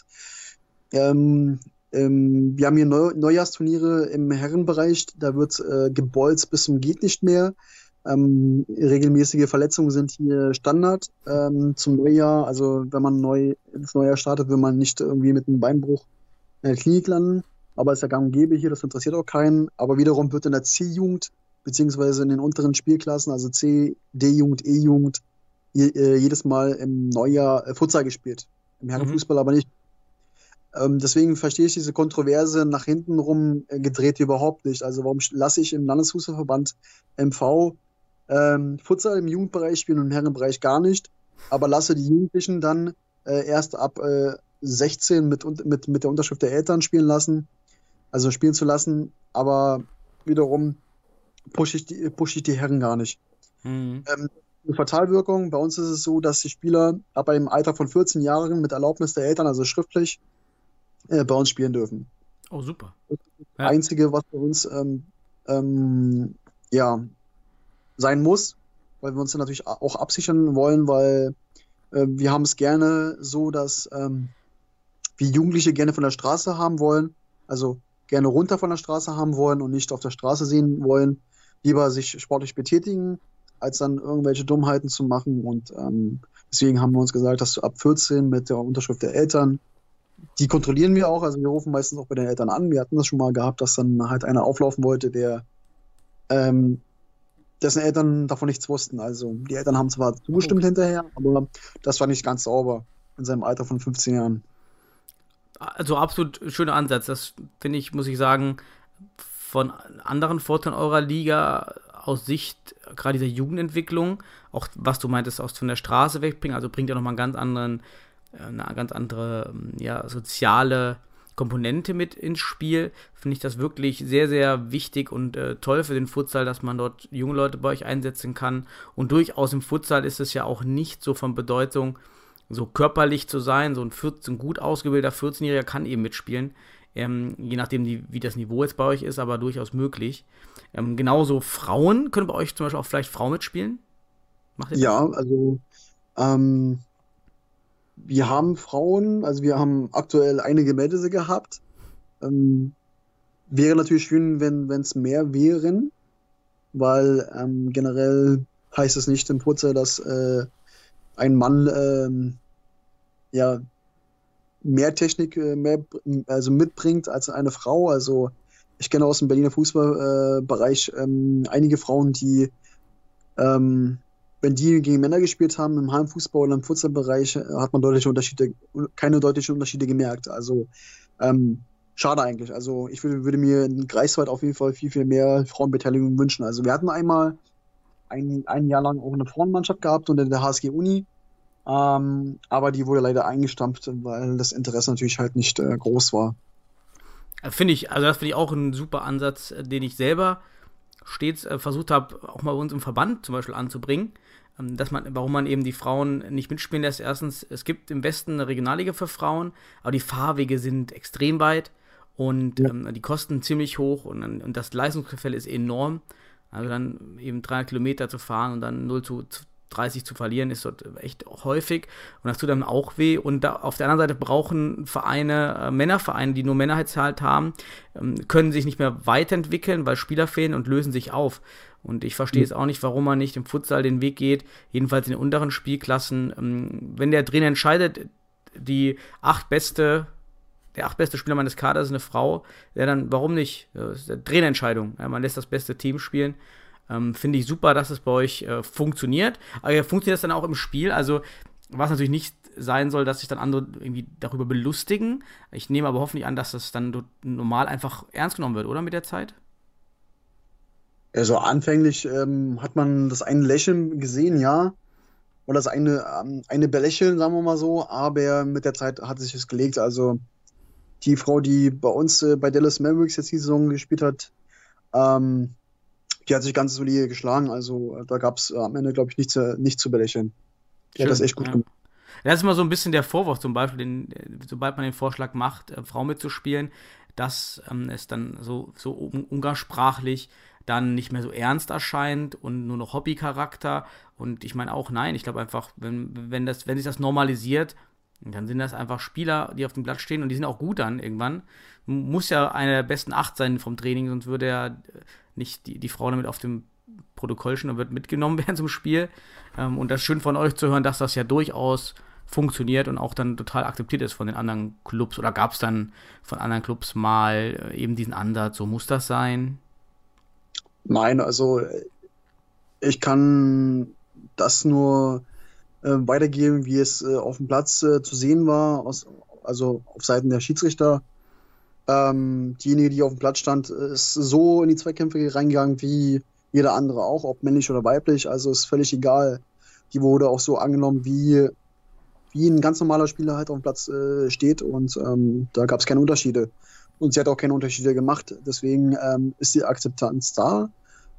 Ähm, ähm, wir haben hier Neu Neujahrsturniere im Herrenbereich. Da wird äh, gebolzt bis zum geht nicht mehr. Ähm, regelmäßige Verletzungen sind hier Standard ähm, zum Neujahr. Also wenn man neu ins Neujahr startet, will man nicht irgendwie mit einem Beinbruch in der Klinik landen. Aber es ist ja gang und gäbe hier, das interessiert auch keinen. Aber wiederum wird in der C-Jugend beziehungsweise in den unteren Spielklassen, also C, D-Jugend, E-Jugend, je, äh, jedes Mal im Neujahr äh, Futsal gespielt. Im Herrenfußball mhm. aber nicht. Ähm, deswegen verstehe ich diese Kontroverse nach hinten rum äh, gedreht überhaupt nicht. Also warum lasse ich im Landesfußballverband M V ähm, Futsal im Jugendbereich spielen und im Herrenbereich gar nicht, aber lasse die Jugendlichen dann äh, erst ab äh, sechzehn mit, mit, mit der Unterschrift der Eltern spielen lassen, also spielen zu lassen, aber wiederum pushe ich, die, push ich die Herren gar nicht. Mhm. Ähm, eine Fatalwirkung, bei uns ist es so, dass die Spieler ab einem Alter von vierzehn Jahren mit Erlaubnis der Eltern, also schriftlich, äh, bei uns spielen dürfen. Oh, super. Das ist das ja. Einzige, was bei uns ähm, ähm, ja, sein muss, weil wir uns dann natürlich auch absichern wollen, weil äh, wir haben es gerne so, dass ähm, wir Jugendliche gerne von der Straße haben wollen, also gerne runter von der Straße haben wollen und nicht auf der Straße sehen wollen, lieber sich sportlich betätigen, als dann irgendwelche Dummheiten zu machen. Und ähm, deswegen haben wir uns gesagt, dass ab vierzehn mit der Unterschrift der Eltern, die kontrollieren wir auch, also wir rufen meistens auch bei den Eltern an. Wir hatten das schon mal gehabt, dass dann halt einer auflaufen wollte, der ähm, dessen Eltern davon nichts wussten. Also die Eltern haben zwar zugestimmt okay. hinterher, aber das war nicht ganz sauber in seinem Alter von fünfzehn Jahren. Also absolut schöner Ansatz. Das finde ich, muss ich sagen, von anderen Vorteilen eurer Liga aus Sicht gerade dieser Jugendentwicklung, auch was du meintest, aus von der Straße wegbringen, also bringt ja nochmal einen ganz anderen, eine ganz andere ja, soziale Komponente mit ins Spiel. Finde ich das wirklich sehr, sehr wichtig und äh, toll für den Futsal, dass man dort junge Leute bei euch einsetzen kann. Und durchaus im Futsal ist es ja auch nicht so von Bedeutung, so körperlich zu sein. So ein, vierzehn, ein gut ausgebildeter vierzehnjähriger kann eben mitspielen. Ähm, je nachdem, die, wie das Niveau jetzt bei euch ist, aber durchaus möglich. Ähm, genauso Frauen, können bei euch zum Beispiel auch vielleicht Frauen mitspielen? Macht ihr das? Ja, also ähm, wir haben Frauen, also wir haben aktuell eine gemeldete gehabt. Äh, ähm, wäre natürlich schön, wenn es mehr wären, weil ähm, generell heißt es nicht im Futsal, dass äh, ein Mann ähm, ja mehr Technik äh, mehr, also mitbringt als eine Frau. Also ich kenne aus dem Berliner Fußballbereich äh, ähm, einige Frauen, die ähm, wenn die gegen Männer gespielt haben im Hallenfußball oder im Futsalbereich, hat man deutliche Unterschiede, keine deutlichen Unterschiede gemerkt. Also ähm, schade eigentlich. Also ich würde, würde mir in Greifswald auf jeden Fall viel, viel mehr Frauenbeteiligung wünschen. Also wir hatten einmal ein, ein Jahr lang auch eine Frauenmannschaft gehabt unter der H S G Uni, ähm, aber die wurde leider eingestampft, weil das Interesse natürlich halt nicht äh, groß war. Finde ich, also das finde ich auch ein super Ansatz, den ich selber stets äh, versucht habe, auch mal bei uns im Verband zum Beispiel anzubringen, ähm, dass man, warum man eben die Frauen nicht mitspielen lässt. Erstens, es gibt im Westen eine Regionalliga für Frauen, aber die Fahrwege sind extrem weit und ja. ähm, die kosten ziemlich hoch und, und das Leistungsgefälle ist enorm. Also dann eben dreihundert Kilometer zu fahren und dann null zu dreißig zu verlieren, ist dort echt häufig und das tut dann auch weh. Und da, auf der anderen Seite brauchen Vereine, äh, Männervereine, die nur Männerhalt haben, ähm, können sich nicht mehr weiterentwickeln, weil Spieler fehlen und lösen sich auf. Und ich verstehe es mhm. auch nicht, warum man nicht im Futsal den Weg geht, jedenfalls in den unteren Spielklassen. Ähm, wenn der Trainer entscheidet, die acht beste der acht beste Spieler meines Kaders ist eine Frau, ja dann, warum nicht? Das ist eine Trainerentscheidung. Ja, man lässt das beste Team spielen. Ähm, finde ich super, dass es bei euch äh, funktioniert. Aber funktioniert das dann auch im Spiel? Also, was natürlich nicht sein soll, dass sich dann andere irgendwie darüber belustigen. Ich nehme aber hoffentlich an, dass das dann normal einfach ernst genommen wird, oder mit der Zeit? Also anfänglich ähm, hat man das eine Lächeln gesehen, ja. Oder das eine, ähm, eine Belächeln, sagen wir mal so. Aber mit der Zeit hat sich es gelegt. Also die Frau, die bei uns äh, bei Dallas Mavericks jetzt die Saison gespielt hat, ähm, die hat sich ganz solide geschlagen. Also da gab es äh, am Ende, glaube ich, nichts äh, nicht zu belächeln. Die hat das echt gut ja. gemacht. Das ist immer so ein bisschen der Vorwurf, zum Beispiel, den, sobald man den Vorschlag macht, äh, Frau mitzuspielen, dass ähm, es dann so, so umgangssprachlich dann nicht mehr so ernst erscheint und nur noch Hobbycharakter. Und ich meine auch, nein, ich glaube einfach, wenn, wenn, das, wenn sich das normalisiert, dann sind das einfach Spieler, die auf dem Blatt stehen und die sind auch gut dann irgendwann. Muss ja einer der besten acht sein vom Training, sonst würde ja nicht die, die Frau damit auf dem Protokoll schon, dann wird mitgenommen werden zum Spiel. Ähm, und das ist schön von euch zu hören, dass das ja durchaus funktioniert und auch dann total akzeptiert ist von den anderen Clubs. Oder gab es dann von anderen Clubs mal eben diesen Ansatz, so muss das sein? Nein, also ich kann das nur äh, weitergeben, wie es äh, auf dem Platz äh, zu sehen war, aus, also auf Seiten der Schiedsrichter. Ähm, diejenige, die auf dem Platz stand, ist so in die Zweikämpfe reingegangen wie jeder andere auch, ob männlich oder weiblich, also ist völlig egal. Die wurde auch so angenommen, wie, wie ein ganz normaler Spieler halt auf dem Platz äh, steht und ähm, da gab es keine Unterschiede. Und sie hat auch keine Unterschiede gemacht, deswegen ähm, ist die Akzeptanz da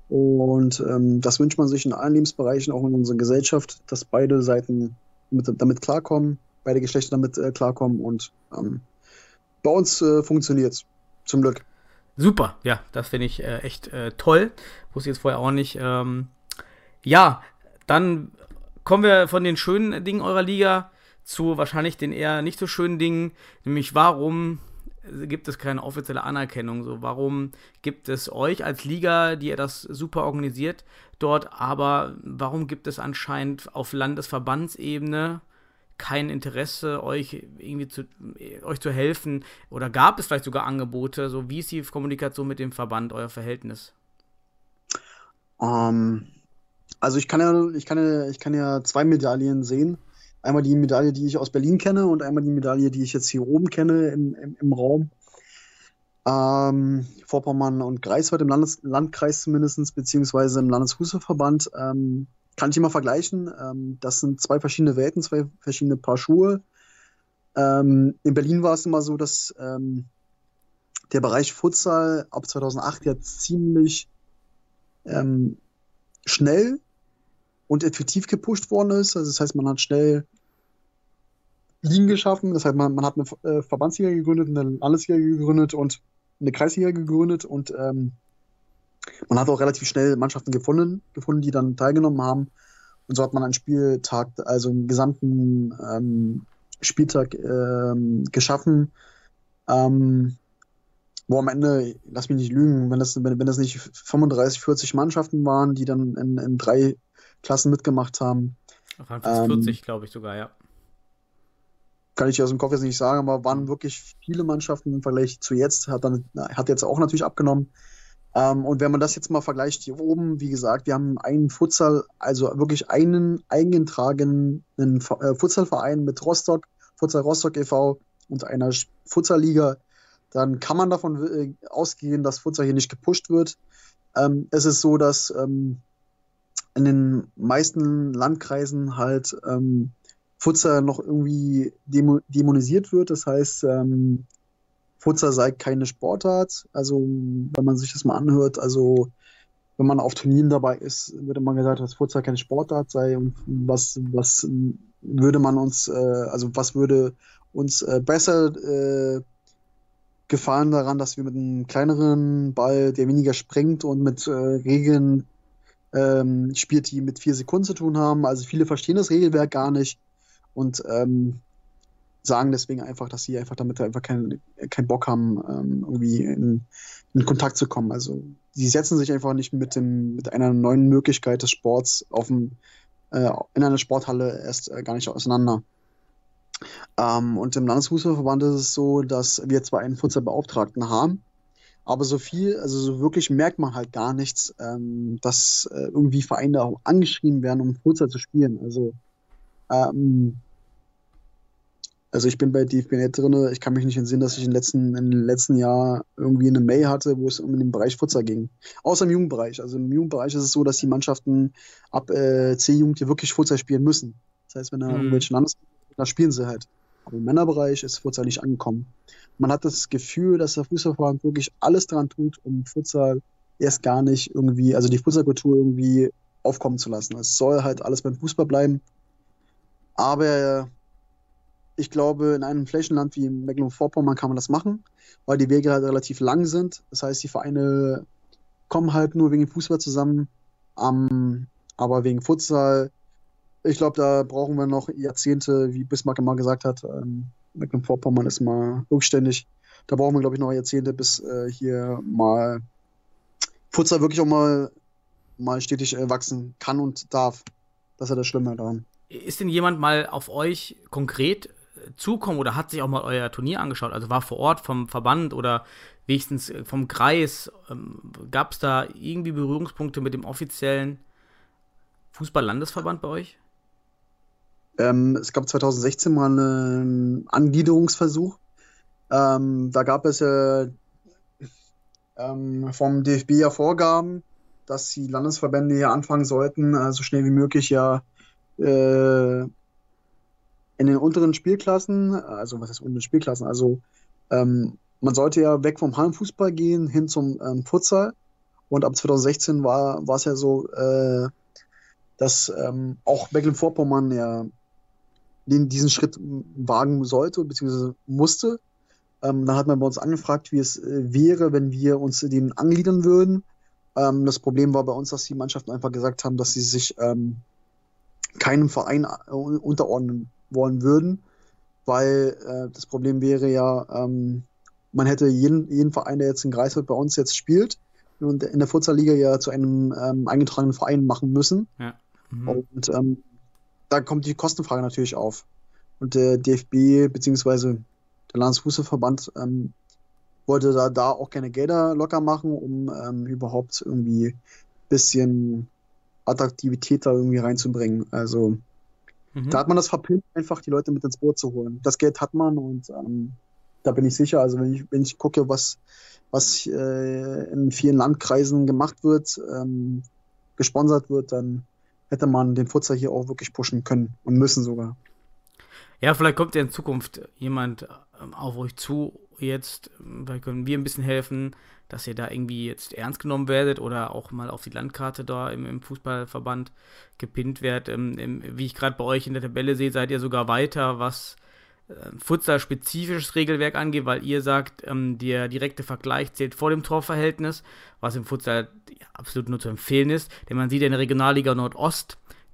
und ähm, das wünscht man sich in allen Lebensbereichen, auch in unserer Gesellschaft, dass beide Seiten mit, damit klarkommen, beide Geschlechter damit äh, klarkommen und ähm, bei uns äh, funktioniert es, zum Glück. Super, ja, das finde ich äh, echt äh, toll. Wusste ich jetzt vorher auch nicht. Ähm, ja, dann kommen wir von den schönen Dingen eurer Liga zu wahrscheinlich den eher nicht so schönen Dingen. Nämlich, warum gibt es keine offizielle Anerkennung? So, warum gibt es euch als Liga, die ihr das super organisiert dort, aber warum gibt es anscheinend auf Landesverbandsebene kein Interesse, euch irgendwie zu, euch zu helfen? Oder gab es vielleicht sogar Angebote? So, wie ist die Kommunikation mit dem Verband, euer Verhältnis? Um, also ich kann ja, ich kann ja, ich kann ja zwei Medaillen sehen. Einmal die Medaille, die ich aus Berlin kenne und einmal die Medaille, die ich jetzt hier oben kenne im, im, im Raum. Ähm, Vorpommern und Greifswald im Landes Landkreis zumindest, beziehungsweise im Landesfußballverband. Ähm, Kann ich immer vergleichen. Ähm, das sind zwei verschiedene Welten, zwei verschiedene Paar Schuhe. Ähm, in Berlin war es immer so, dass ähm, der Bereich Futsal ab zweitausendacht ja ziemlich ähm, schnell und effektiv gepusht worden ist. Also das heißt, man hat schnell Ligen geschaffen. Das heißt, man, man hat eine äh, Verbandsliga gegründet, eine Landesliga gegründet und eine Kreisliga gegründet und ähm, man hat auch relativ schnell Mannschaften gefunden, gefunden, die dann teilgenommen haben. Und so hat man einen Spieltag, also einen gesamten ähm, Spieltag ähm, geschaffen. Ähm, wo am Ende, lass mich nicht lügen, wenn das, wenn, wenn das nicht fünfunddreißig, vierzig Mannschaften waren, die dann in, in drei Klassen mitgemacht haben. Das waren fast ähm, vierzig, glaube ich sogar, ja. Kann ich aus dem Kopf jetzt nicht sagen, aber waren wirklich viele Mannschaften im Vergleich zu jetzt, hat dann hat jetzt auch natürlich abgenommen. Ähm, und wenn man das jetzt mal vergleicht hier oben, wie gesagt, wir haben einen Futsal, also wirklich einen eingetragenen äh, Futsalverein mit Rostock, Futsal Rostock e V und einer Futsalliga, dann kann man davon äh, ausgehen, dass Futsal hier nicht gepusht wird. Ähm, es ist so, dass ähm, in den meisten Landkreisen halt ähm, Futsal noch irgendwie demo- dämonisiert wird. Das heißt, ähm, Futsal sei keine Sportart. Also, wenn man sich das mal anhört, also wenn man auf Turnieren dabei ist, wird immer gesagt, dass Futsal keine Sportart sei. Und was, was würde man uns, äh, also was würde uns äh, besser äh, gefallen daran, dass wir mit einem kleineren Ball, der weniger springt und mit äh, Regeln ähm, spielt, die mit vier Sekunden zu tun haben. Also viele verstehen das Regelwerk gar nicht und ähm, sagen deswegen einfach, dass sie einfach damit einfach keinen kein Bock haben, ähm, irgendwie in, in Kontakt zu kommen. Also sie setzen sich einfach nicht mit dem mit einer neuen Möglichkeit des Sports auf dem, äh, in einer Sporthalle erst äh, gar nicht auseinander. Ähm, und im Landesfußballverband ist es so, dass wir zwar einen Futsalbeauftragten haben, aber so viel, also so wirklich merkt man halt gar nichts, ähm, dass äh, irgendwie Vereine auch angeschrieben werden, um Futsal zu spielen. Also ähm, Also ich bin bei D F B Net drin, ich kann mich nicht entsinnen, dass ich im letzten, im letzten Jahr irgendwie eine Mail hatte, wo es um den Bereich Futsal ging. Außer im Jugendbereich. Also im Jugendbereich ist es so, dass die Mannschaften ab äh, C-Jugend hier wirklich Futsal spielen müssen. Das heißt, wenn da mhm. irgendwelche Landes... da spielen sie halt. Aber im Männerbereich ist Futsal nicht angekommen. Man hat das Gefühl, dass der Fußballverband wirklich alles dran tut, um Futsal erst gar nicht irgendwie, also die Futsalkultur irgendwie aufkommen zu lassen. Es soll halt alles beim Fußball bleiben. Aber ich glaube, in einem Flächenland wie Mecklenburg-Vorpommern kann man das machen, weil die Wege halt relativ lang sind. Das heißt, die Vereine kommen halt nur wegen Fußball zusammen, ähm, aber wegen Futsal, ich glaube, da brauchen wir noch Jahrzehnte, wie Bismarck immer gesagt hat. Ähm, Mecklenburg-Vorpommern ist mal rückständig. Da brauchen wir, glaube ich, noch Jahrzehnte, bis äh, hier mal Futsal wirklich auch mal, mal stetig äh, wachsen kann und darf. Das ist ja das Schlimme daran. Ist denn jemand mal auf euch konkret zukommen oder hat sich auch mal euer Turnier angeschaut? Also war vor Ort vom Verband oder wenigstens vom Kreis? Ähm, gab es da irgendwie Berührungspunkte mit dem offiziellen Fußball-Landesverband bei euch? Ähm, es gab zwanzig sechzehn mal einen Angliederungsversuch. Ähm, da gab es äh, ähm, vom D F B ja Vorgaben, dass die Landesverbände hier anfangen sollten, äh, so schnell wie möglich ja äh, in den unteren Spielklassen, also was heißt unteren Spielklassen, also ähm, man sollte ja weg vom Hallenfußball gehen, hin zum ähm, Futsal. Und ab zwanzig sechzehn war war es ja so, äh, dass ähm, auch Mecklenburg-Vorpommern ja den, diesen Schritt wagen sollte, beziehungsweise musste. Ähm, da hat man bei uns angefragt, wie es äh, wäre, wenn wir uns den angliedern würden. Ähm, das Problem war bei uns, dass die Mannschaften einfach gesagt haben, dass sie sich ähm, keinem Verein äh, unterordnen wollen würden, weil äh, das Problem wäre ja, ähm, man hätte jeden, jeden Verein, der jetzt in Greifswald bei uns jetzt spielt und in der Futsalliga ja zu einem ähm, eingetragenen Verein machen müssen. Ja. Mhm. Und ähm, da kommt die Kostenfrage natürlich auf. Und der D F B bzw. der Landesfußballverband ähm, wollte da, da auch keine Gelder locker machen, um ähm, überhaupt irgendwie ein bisschen Attraktivität da irgendwie reinzubringen. Also mhm. da hat man das verpönt, einfach die Leute mit ins Boot zu holen. Das Geld hat man und ähm, da bin ich sicher, also wenn ich, wenn ich gucke, was, was äh, in vielen Landkreisen gemacht wird, ähm, gesponsert wird, dann hätte man den Futsal hier auch wirklich pushen können und müssen sogar. Ja, vielleicht kommt ja in Zukunft jemand ähm, auf euch zu jetzt, vielleicht können wir ein bisschen helfen, dass ihr da irgendwie jetzt ernst genommen werdet oder auch mal auf die Landkarte da im, im Fußballverband gepinnt werdet. Ähm, im, wie ich gerade bei euch in der Tabelle sehe, seid ihr sogar weiter, was äh, Futsal-spezifisches Regelwerk angeht, weil ihr sagt, ähm, der direkte Vergleich zählt vor dem Torverhältnis, was im Futsal ja, absolut nur zu empfehlen ist, denn man sieht ja in der Regionalliga Nordost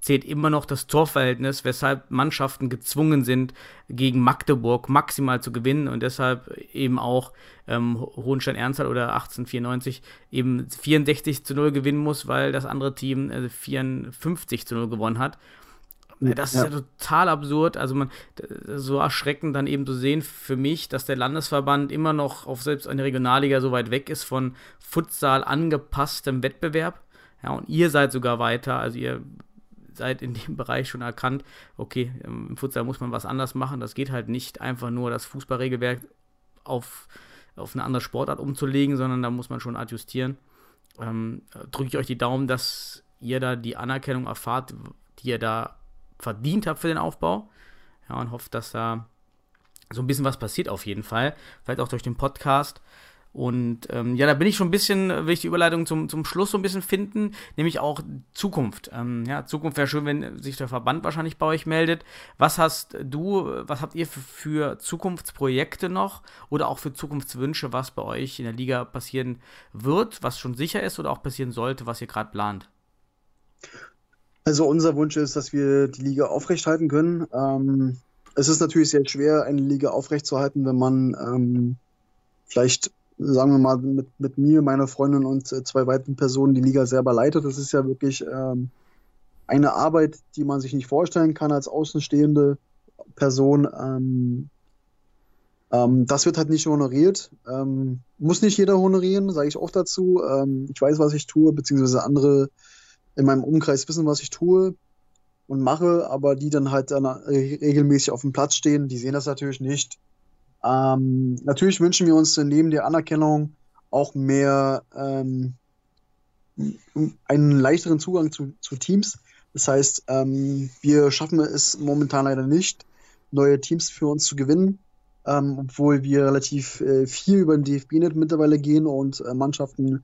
zählt immer noch das Torverhältnis, weshalb Mannschaften gezwungen sind, gegen Magdeburg maximal zu gewinnen und deshalb eben auch ähm, Hohenstein-Ernstthal oder achtzehnhundertvierundneunzig eben vierundsechzig zu null gewinnen muss, weil das andere Team äh, vierundfünfzig zu null gewonnen hat. Das ist ja. ja total absurd, also man so erschreckend dann eben zu sehen für mich, dass der Landesverband immer noch auf selbst eine Regionalliga so weit weg ist von Futsal angepasstem Wettbewerb. Ja, und ihr seid sogar weiter, also ihr seid in dem Bereich schon erkannt, okay, im Futsal muss man was anders machen, das geht halt nicht einfach nur das Fußballregelwerk auf, auf eine andere Sportart umzulegen, sondern da muss man schon adjustieren. Ähm, drücke ich euch die Daumen, dass ihr da die Anerkennung erfahrt, die ihr da verdient habt für den Aufbau. Ja, und hofft, dass da so ein bisschen was passiert auf jeden Fall. Vielleicht auch durch den Podcast. Und ähm, ja, da bin ich schon ein bisschen, will ich die Überleitung zum, zum Schluss so ein bisschen finden, nämlich auch Zukunft. Ähm, ja, Zukunft wäre schön, wenn sich der Verband wahrscheinlich bei euch meldet. Was hast du, was habt ihr für, für Zukunftsprojekte noch oder auch für Zukunftswünsche, was bei euch in der Liga passieren wird, was schon sicher ist oder auch passieren sollte, was ihr gerade plant? Also unser Wunsch ist, dass wir die Liga aufrechthalten können. Ähm, es ist natürlich sehr schwer, eine Liga aufrechtzuerhalten, wenn man ähm, vielleicht, sagen wir mal, mit, mit mir, meiner Freundin und äh, zwei weiteren Personen die Liga selber leitet. Das ist ja wirklich ähm, eine Arbeit, die man sich nicht vorstellen kann als außenstehende Person. Ähm, ähm, das wird halt nicht honoriert. Ähm, muss nicht jeder honorieren, sage ich auch dazu. Ähm, ich weiß, was ich tue, beziehungsweise andere in meinem Umkreis wissen, was ich tue und mache, aber die dann halt dann regelmäßig auf dem Platz stehen, die sehen das natürlich nicht. Ähm, natürlich wünschen wir uns neben der Anerkennung auch mehr ähm, einen leichteren Zugang zu, zu Teams. Das heißt, ähm, wir schaffen es momentan leider nicht, neue Teams für uns zu gewinnen, ähm, obwohl wir relativ äh, viel über den D F B-Net mittlerweile gehen und äh, Mannschaften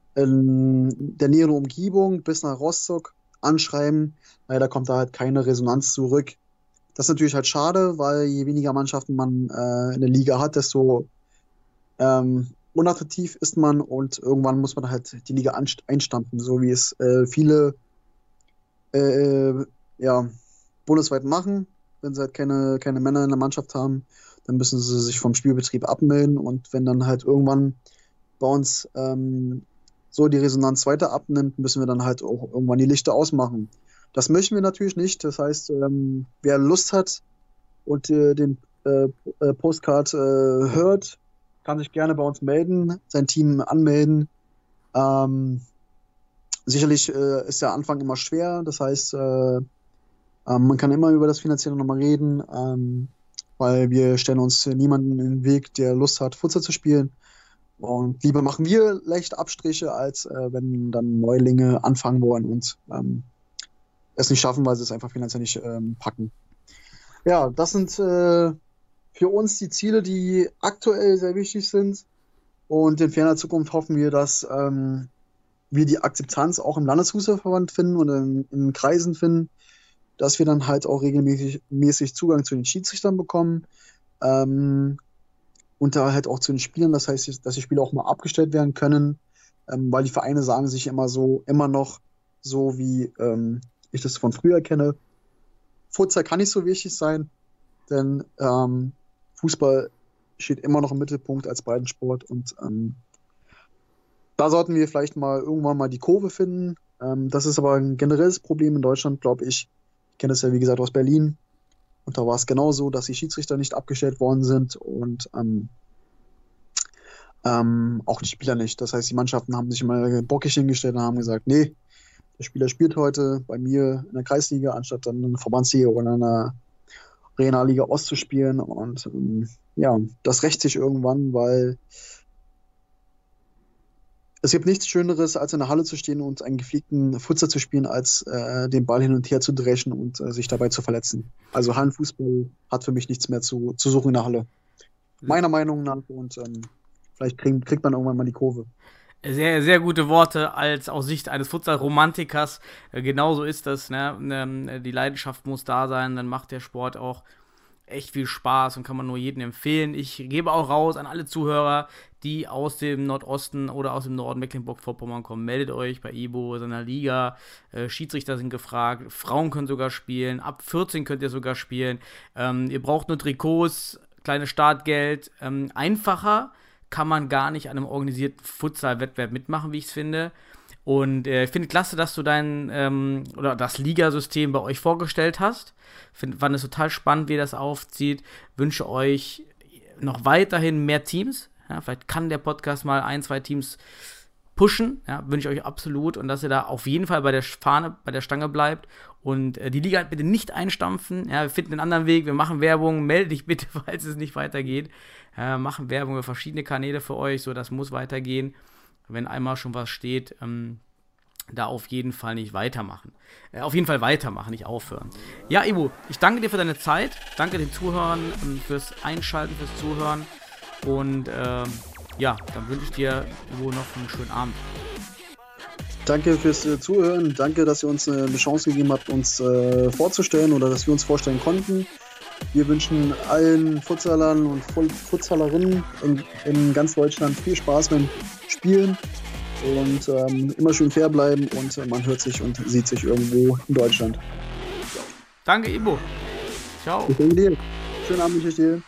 in der näheren Umgebung bis nach Rostock anschreiben. Leider kommt da halt keine Resonanz zurück. Das ist natürlich halt schade, weil je weniger Mannschaften man äh, in der Liga hat, desto ähm, unattraktiv ist man und irgendwann muss man halt die Liga anst- einstampfen, so wie es äh, viele äh, ja, bundesweit machen. Wenn sie halt keine, keine Männer in der Mannschaft haben, dann müssen sie sich vom Spielbetrieb abmelden und wenn dann halt irgendwann bei uns ähm, so die Resonanz weiter abnimmt, müssen wir dann halt auch irgendwann die Lichter ausmachen. Das möchten wir natürlich nicht. Das heißt, ähm, wer Lust hat und äh, den äh, Postcard äh, hört, kann sich gerne bei uns melden, sein Team anmelden. Ähm, sicherlich äh, ist der Anfang immer schwer. Das heißt, äh, äh, man kann immer über das Finanzielle nochmal reden, ähm, weil wir stellen uns niemanden in den Weg, der Lust hat, Futsal zu spielen. Und lieber machen wir leicht Abstriche, als äh, wenn dann Neulinge anfangen wollen und ähm, es nicht schaffen, weil sie es einfach finanziell nicht ähm, packen. Ja, das sind äh, für uns die Ziele, die aktuell sehr wichtig sind. Und in ferner Zukunft hoffen wir, dass ähm, wir die Akzeptanz auch im Landesfußballverband finden und in, in Kreisen finden, dass wir dann halt auch regelmäßig mäßig Zugang zu den Schiedsrichtern bekommen. Ähm, Und da halt auch zu den Spielern, das heißt, dass die Spieler auch mal abgestellt werden können, ähm, weil die Vereine sagen sich immer so, immer noch so, wie ähm, ich das von früher kenne. Futsal kann nicht so wichtig sein, denn ähm, Fußball steht immer noch im Mittelpunkt als Breitensport und ähm, da sollten wir vielleicht mal irgendwann mal die Kurve finden. Ähm, das ist aber ein generelles Problem in Deutschland, glaube ich. Ich kenne das ja, wie gesagt, aus Berlin. Und da war es genauso, dass die Schiedsrichter nicht abgestellt worden sind und ähm, ähm, auch die Spieler nicht. Das heißt, die Mannschaften haben sich immer bockig hingestellt und haben gesagt, nee, der Spieler spielt heute bei mir in der Kreisliga, anstatt dann in der Verbandsliga oder in der Regionalliga Ost zu spielen. Und ähm, ja, das rächt sich irgendwann, weil es gibt nichts Schöneres, als in der Halle zu stehen und einen gepflegten Futsal zu spielen, als äh, den Ball hin und her zu dreschen und äh, sich dabei zu verletzen. Also Hallenfußball hat für mich nichts mehr zu, zu suchen in der Halle. Meiner Meinung nach. Und ähm, vielleicht krieg, kriegt man irgendwann mal die Kurve. Sehr, sehr gute Worte als aus Sicht eines Futsal-Romantikers. Äh, genauso ist das. Ne? Ähm, die Leidenschaft muss da sein, dann macht der Sport auch echt viel Spaß und kann man nur jedem empfehlen. Ich gebe auch raus an alle Zuhörer, die aus dem Nordosten oder aus dem Norden Mecklenburg-Vorpommern kommen. Meldet euch bei Ibo, seiner Liga. Äh, Schiedsrichter sind gefragt. Frauen können sogar spielen. Ab vierzehn könnt ihr sogar spielen. Ähm, ihr braucht nur Trikots, kleines Startgeld. Ähm, einfacher kann man gar nicht an einem organisierten Futsal-Wettbewerb mitmachen, wie ich es finde. Und äh, ich finde klasse, dass du dein ähm, oder das Ligasystem bei euch vorgestellt hast. Find, fand es total spannend, wie ihr das aufzieht. Wünsche euch noch weiterhin mehr Teams. Ja, vielleicht kann der Podcast mal ein, zwei Teams pushen. Ja, wünsche ich euch absolut. Und dass ihr da auf jeden Fall bei der Fahne, bei der Stange bleibt. Und äh, die Liga bitte nicht einstampfen. Ja, wir finden einen anderen Weg. Wir machen Werbung. Melde dich bitte, falls es nicht weitergeht. Äh, machen Werbung über verschiedene Kanäle für euch. So, das muss weitergehen. Wenn einmal schon was steht, ähm, da auf jeden Fall nicht weitermachen. Äh, auf jeden Fall weitermachen, nicht aufhören. Ja, Ibo, ich danke dir für deine Zeit. Danke den Zuhörern ähm, fürs Einschalten, fürs Zuhören. Und ähm, ja, dann wünsche ich dir, Ibo, noch einen schönen Abend. Danke fürs äh, Zuhören. Danke, dass ihr uns äh, eine Chance gegeben habt, uns äh, vorzustellen oder dass wir uns vorstellen konnten. Wir wünschen allen Futsalern und Futsalerinnen in, in ganz Deutschland viel Spaß beim Spielen und ähm, immer schön fair bleiben und äh, man hört sich und sieht sich irgendwo in Deutschland. Danke, Ibo. Ciao. Ich danke dir. Schönen Abend wünsche ich dir.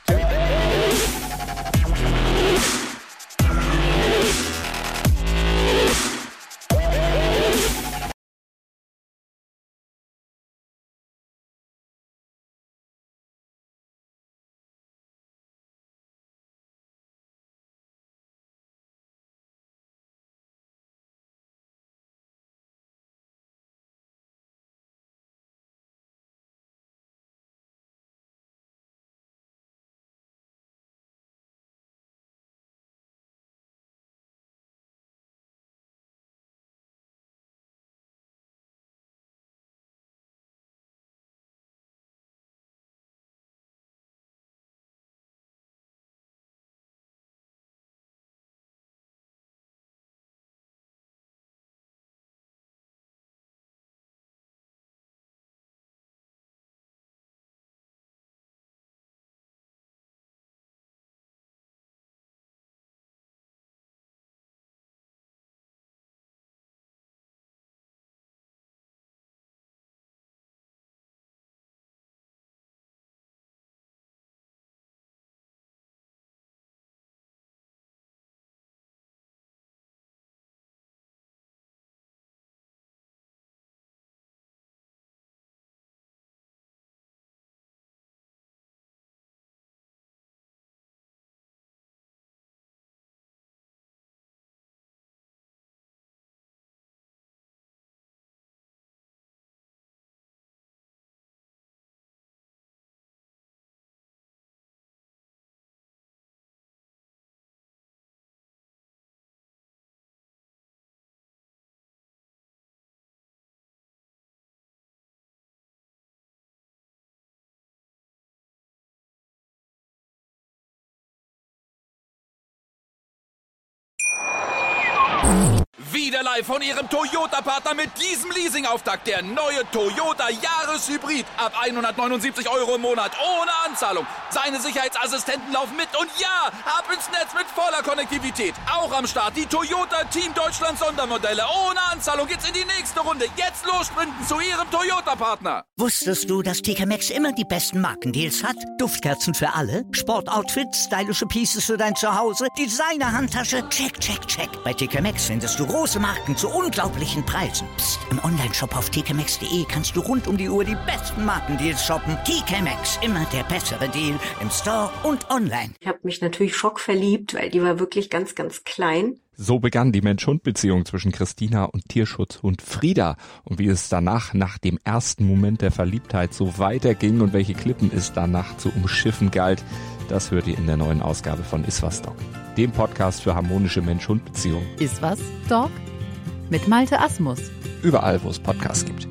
Wieder live von Ihrem Toyota-Partner mit diesem Leasing-Auftakt. Der neue Toyota Jahreshybrid. Ab hundertneunundsiebzig Euro im Monat. Ohne Anzahlung. Seine Sicherheitsassistenten laufen mit. Und ja, ab ins Netz mit voller Konnektivität. Auch am Start die Toyota Team Deutschland Sondermodelle. Ohne Anzahlung geht's in die nächste Runde. Jetzt los sprinten zu Ihrem Toyota-Partner. Wusstest du, dass T K Maxx immer die besten Markendeals hat? Duftkerzen für alle, Sportoutfits, stylische Pieces für dein Zuhause, Designer-Handtasche, check, check, check. Bei T K Maxx findest du große Marken zu unglaublichen Preisen. Psst. Im Onlineshop auf t k maxx punkt d e kannst du rund um die Uhr die besten Markendeals shoppen. T K Maxx, immer der bessere Deal im Store und online. Ich habe mich natürlich schockverliebt, weil die war wirklich ganz, ganz klein. So begann die Mensch-Hund-Beziehung zwischen Christina und Tierschutzhund Frieda. Und wie es danach, nach dem ersten Moment der Verliebtheit, so weiterging und welche Klippen es danach zu umschiffen galt, das hört ihr in der neuen Ausgabe von Iswas Dog, dem Podcast für harmonische Mensch-Hund-Beziehungen. Iswas Dog? Mit Malte Asmus. Überall, wo es Podcasts gibt.